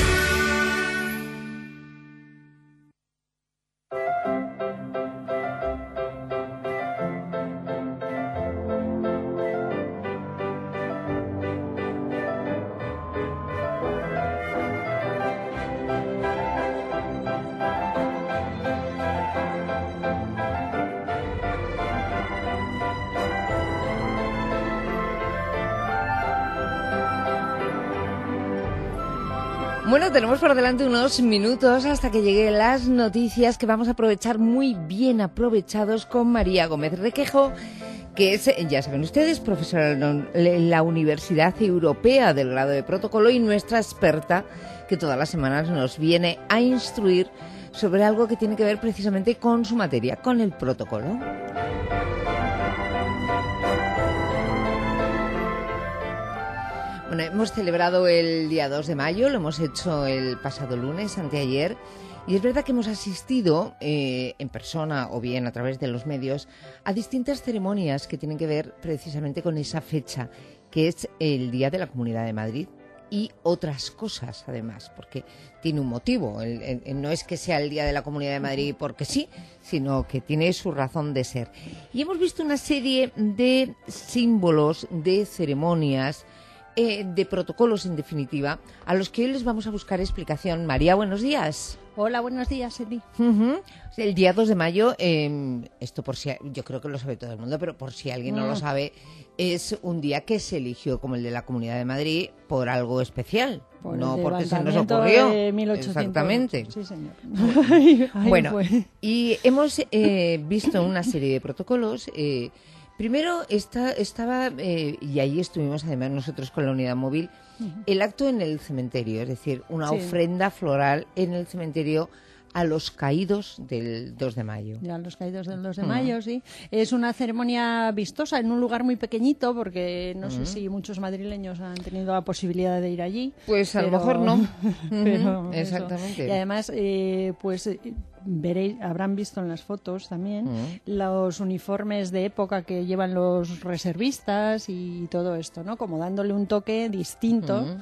Bueno, tenemos por delante unos minutos hasta que lleguen las noticias que vamos a aprovechar muy bien aprovechados con María Gómez Requejo, que es, ya saben ustedes, profesora en la Universidad Europea del grado de protocolo y nuestra experta que todas las semanas nos viene a instruir sobre algo que tiene que ver precisamente con su materia, con el protocolo. Bueno, hemos celebrado el día dos de mayo, lo hemos hecho el pasado lunes, anteayer, y es verdad que hemos asistido eh, en persona o bien a través de los medios a distintas ceremonias que tienen que ver precisamente con esa fecha, que es el Día de la Comunidad de Madrid y otras cosas además, porque tiene un motivo. El, el, el, no es que sea el Día de la Comunidad de Madrid porque sí, sino que tiene su razón de ser. Y hemos visto una serie de símbolos, de ceremonias, Eh, de protocolos, en definitiva, a los que hoy les vamos a buscar explicación. María, buenos días. Hola, buenos días, Eli. Uh-huh. El día dos de mayo, eh, esto por si, yo creo que lo sabe todo el mundo, pero por si alguien no Mm. lo sabe, es un día que se eligió como el de la Comunidad de Madrid por algo especial, Por no el porque se nos levantamiento ocurrió. de mil ochocientos. Exactamente. Sí, señor. Bueno, fue. y hemos eh, visto una serie de protocolos. Eh, primero está, estaba, eh, y ahí estuvimos además nosotros con la unidad móvil, Ujú. el acto en el cementerio, es decir, una Sí. ofrenda floral en el cementerio a los caídos del dos de mayo. Ya los caídos del dos de Mm. mayo, sí. Es una ceremonia vistosa en un lugar muy pequeñito, porque no Mm. sé si muchos madrileños han tenido la posibilidad de ir allí. Pues a lo pero- mejor no. pero Ujú, eso. exactamente. Y además, eh, pues eh, veréis, habrán visto en las fotos también Mm. los uniformes de época que llevan los reservistas y todo esto, ¿no? Como dándole un toque distinto. Mm.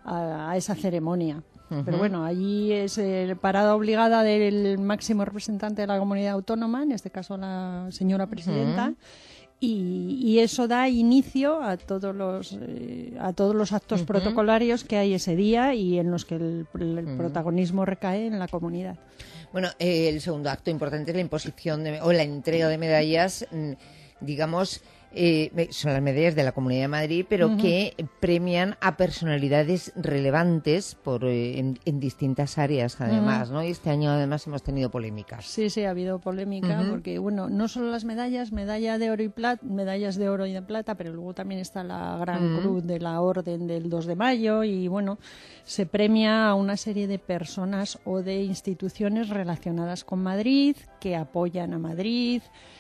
a, a esa ceremonia. Ujú. Pero bueno, allí es eh, parada obligada del máximo representante de la comunidad autónoma, en este caso la señora presidenta. Ujú. Y, y eso da inicio a todos los eh, a todos los actos Ujú. protocolarios que hay ese día y en los que el, el Ujú. protagonismo recae en la comunidad. Bueno, eh, el segundo acto importante es la imposición de, o la entrega de medallas, mm, digamos, eh, me- son las medallas de la Comunidad de Madrid, pero Ujú. que premian a personalidades relevantes por eh, en, en distintas áreas, además, Ujú. ¿no? Y este año, además, hemos tenido polémicas. Sí, sí, ha habido polémica Ujú. porque, bueno, no solo las medallas, medalla de oro y plata, medallas de oro y de plata, pero luego también está la Gran Ujú. Cruz de la Orden del dos de mayo y, bueno, se premia a una serie de personas o de instituciones relacionadas con Madrid, que apoyan a Madrid,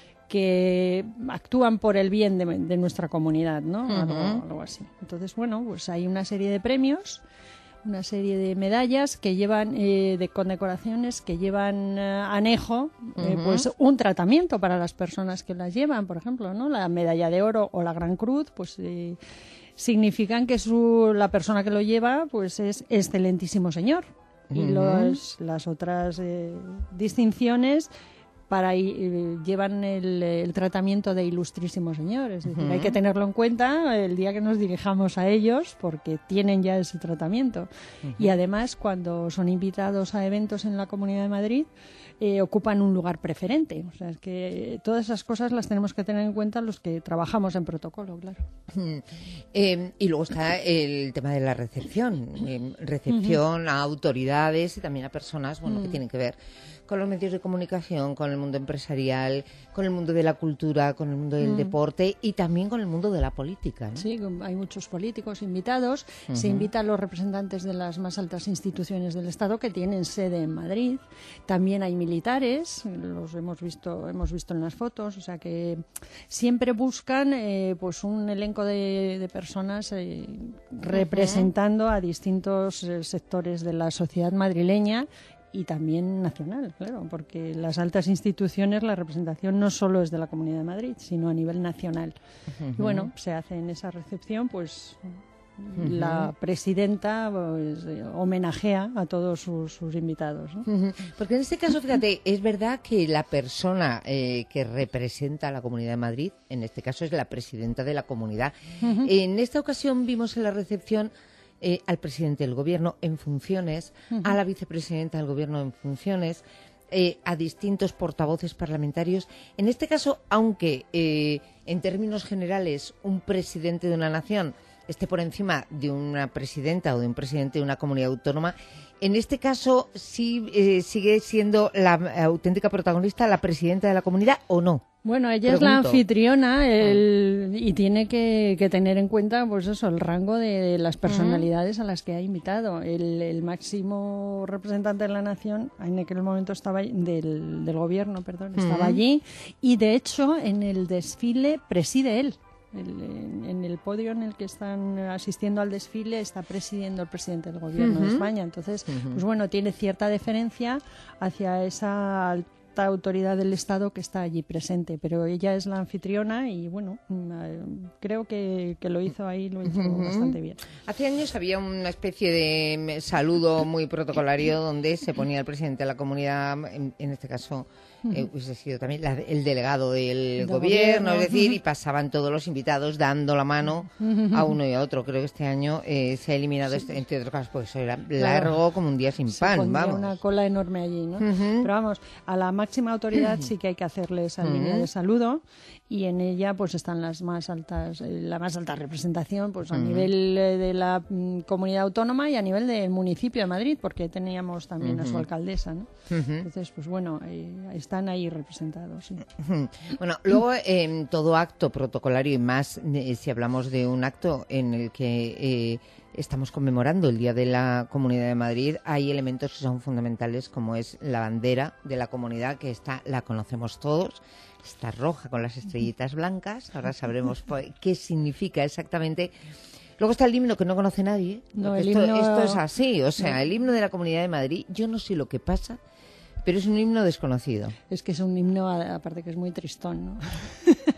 que actúan por el bien de, de nuestra comunidad, ¿no? Algo, Ujú. algo así. Entonces, bueno, pues hay una serie de premios, una serie de medallas que llevan, eh, de condecoraciones que llevan eh, anejo, eh, Ujú. pues un tratamiento para las personas que las llevan, por ejemplo, ¿no? La medalla de oro o la Gran Cruz, pues eh, significan que su, la persona que lo lleva, pues es excelentísimo señor. Y Ujú. los, las otras eh, distinciones para eh, llevan el, el tratamiento de ilustrísimo señor. Es decir, Ujú. hay que tenerlo en cuenta el día que nos dirijamos a ellos porque tienen ya ese tratamiento. Ujú. Y además, cuando son invitados a eventos en la Comunidad de Madrid, eh, ocupan un lugar preferente. O sea, es que todas esas cosas las tenemos que tener en cuenta los que trabajamos en protocolo, claro. Mm. Eh, y luego está el tema de la recepción, eh, recepción a autoridades y también a personas, bueno, que Mm. tienen que ver con los medios de comunicación, con el mundo empresarial, con el mundo de la cultura, con el mundo del Mm. deporte y también con el mundo de la política, ¿no? Sí, hay muchos políticos invitados. Se Ujú. invita a los representantes de las más altas instituciones del Estado que tienen sede en Madrid. También hay militares, los hemos visto, hemos visto en las fotos. O sea que siempre buscan, eh, pues un elenco de, de personas eh, representando a distintos eh, sectores de la sociedad madrileña. Y también nacional, claro, porque las altas instituciones, la representación no solo es de la Comunidad de Madrid, sino a nivel nacional. Ujú. Y bueno, se hace en esa recepción, pues Ujú. la presidenta pues, eh, homenajea a todos sus, sus invitados, ¿no? Ujú. Porque en este caso, fíjate, es verdad que la persona eh, que representa a la Comunidad de Madrid, en este caso es la presidenta de la comunidad. Ujú. En esta ocasión vimos en la recepción eh, al presidente del Gobierno en funciones, Ujú. a la vicepresidenta del Gobierno en funciones, eh, a distintos portavoces parlamentarios. En este caso, aunque eh, en términos generales un presidente de una nación esté por encima de una presidenta o de un presidente de una comunidad autónoma, en este caso sí eh, sigue siendo la auténtica protagonista la presidenta de la comunidad, ¿o no? Bueno, ella es la Pregunto. anfitriona el- y tiene que, que tener en cuenta, pues eso, el rango de las personalidades a las que ha invitado. El, el máximo representante de la nación, en aquel momento estaba del, del gobierno, perdón, estaba Ujú. allí y de hecho en el desfile preside él. El- en, en el podio en el que están asistiendo al desfile está presidiendo el presidente del gobierno de Ujú. España. Entonces, Ujú. pues bueno, tiene cierta deferencia hacia esa alta autoridad del Estado que está allí presente, pero ella es la anfitriona y bueno, mm, eh, creo que, que lo hizo ahí, lo hizo Ujú. bastante bien. Hace años había una especie de mm, saludo muy protocolario donde se ponía el presidente de la comunidad, en, en este caso eh, hubiese sido también la- el delegado del Del gobierno, gobierno, es decir, ujú. y pasaban todos los invitados dando la mano a uno y a otro. Creo que este año eh, se ha eliminado, este, entre otras cosas, porque eso era largo como un día sin Se pan, pondría vamos. una cola enorme allí, ¿no? Ujú. Pero vamos, a la máxima autoridad sí que hay que hacerle esa Ujú. línea de saludo y en ella pues están las más altas, eh, la más alta representación pues a Ujú. nivel eh, de la mm, comunidad autónoma y a nivel del municipio de Madrid, porque teníamos también a su Ujú. alcaldesa, ¿no? Ujú. Entonces, pues bueno, eh, están ahí representados, sí. Ujú. Bueno, luego en todo acto protocolario y más eh, si hablamos de un acto en el que eh, estamos conmemorando el Día de la Comunidad de Madrid, hay elementos que son fundamentales como es la bandera de la comunidad, que está, la conocemos todos, está roja con las estrellitas blancas, ahora sabremos po- qué significa exactamente. Luego está el himno que no conoce nadie, No, porque el esto, himno- esto es así, o sea, No. el himno de la Comunidad de Madrid, yo no sé lo que pasa, pero es un himno desconocido. Es que es un himno, a- aparte que es muy tristón, ¿no?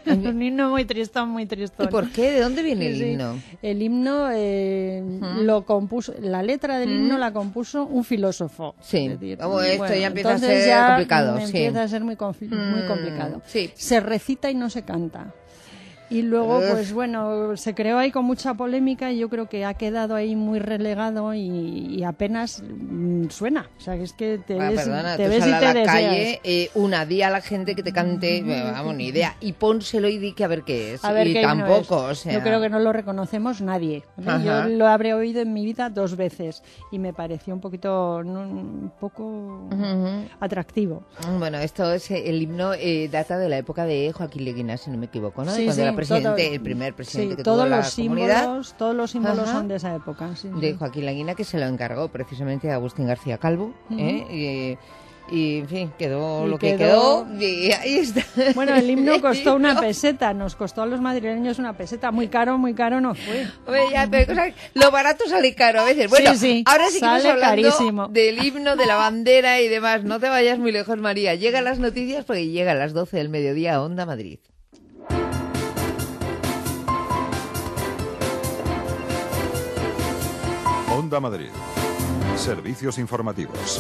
Un himno muy tristón, muy tristón. ¿Y por qué? ¿De dónde viene el Sí, sí. himno? El himno eh, Ujú. lo compuso, la letra del himno Ujú. la compuso un filósofo. Sí. Es decir, Vamos, esto bueno, ya empieza a entonces ser ya complicado, sí. Empieza a ser muy, confli- muy Mm, complicado. sí. Se recita y no se canta. Y luego, Uf. pues bueno, se creó ahí con mucha polémica y yo creo que ha quedado ahí muy relegado y, y apenas mm, suena. O sea, que es que te Ah, ves, perdona, te tú ves sal y a te la deseas. calle, eh, una día a la gente que te cante, eh, vamos, ni idea, y pónselo y di que a ver qué es. A ver y qué himno tampoco, es. o sea... Yo creo que no lo reconocemos nadie. ¿vale? Ajá. Yo lo habré oído en mi vida dos veces y me pareció un poquito, no, un poco Ujú. atractivo. Bueno, esto es eh, el himno eh, data de la época de Joaquín Leguina, si no me equivoco, ¿no? Sí, Cuando sí, era presidente, todo- el primer presidente sí, que todos tuvo la los comunidad. símbolos, todos los símbolos Ajá. son de esa época. Sí, De sí. Joaquín Leguina, que se lo encargó precisamente a Agustín García Calvo, Ujú. ¿eh? Y, y, en fin, quedó Y lo que quedó- quedó, y ahí está. Bueno, el himno costó una himno. peseta, nos costó a los madrileños una peseta. Muy caro, muy caro no fue. Hombre, ya, pero cosas- lo barato sale caro a veces. Bueno, Sí, sí, ahora sí que sale estamos hablando carísimo. del himno, de la bandera y demás. No te vayas muy lejos, María. Llegan las noticias porque llega a las doce del mediodía a Onda Madrid. Onda Madrid. Servicios informativos.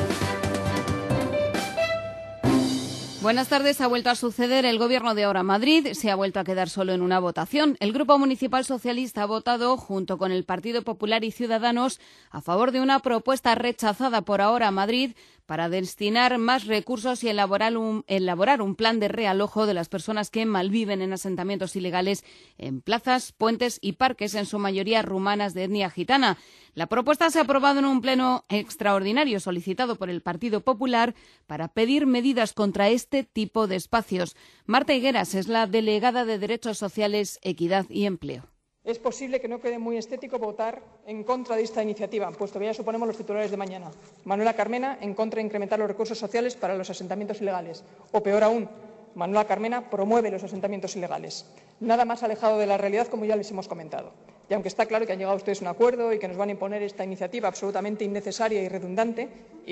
Buenas tardes. Ha vuelto a suceder. El Gobierno de Ahora Madrid se ha vuelto a quedar solo en una votación. El Grupo Municipal Socialista ha votado, junto con el Partido Popular y Ciudadanos, a favor de una propuesta rechazada por Ahora Madrid para destinar más recursos y elaborar un, elaborar un plan de realojo de las personas que malviven en asentamientos ilegales en plazas, puentes y parques, en su mayoría rumanas de etnia gitana. La propuesta se ha aprobado en un pleno extraordinario solicitado por el Partido Popular para pedir medidas contra este tipo de espacios. Marta Higueras es la delegada de Derechos Sociales, Equidad y Empleo. Es posible que no quede muy estético votar en contra de esta iniciativa, puesto que ya suponemos los titulares de mañana. Manuela Carmena, en contra de incrementar los recursos sociales para los asentamientos ilegales. O peor aún, Manuela Carmena promueve los asentamientos ilegales. Nada más alejado de la realidad, como ya les hemos comentado. Y aunque está claro que han llegado ustedes a un acuerdo y que nos van a imponer esta iniciativa absolutamente innecesaria y redundante,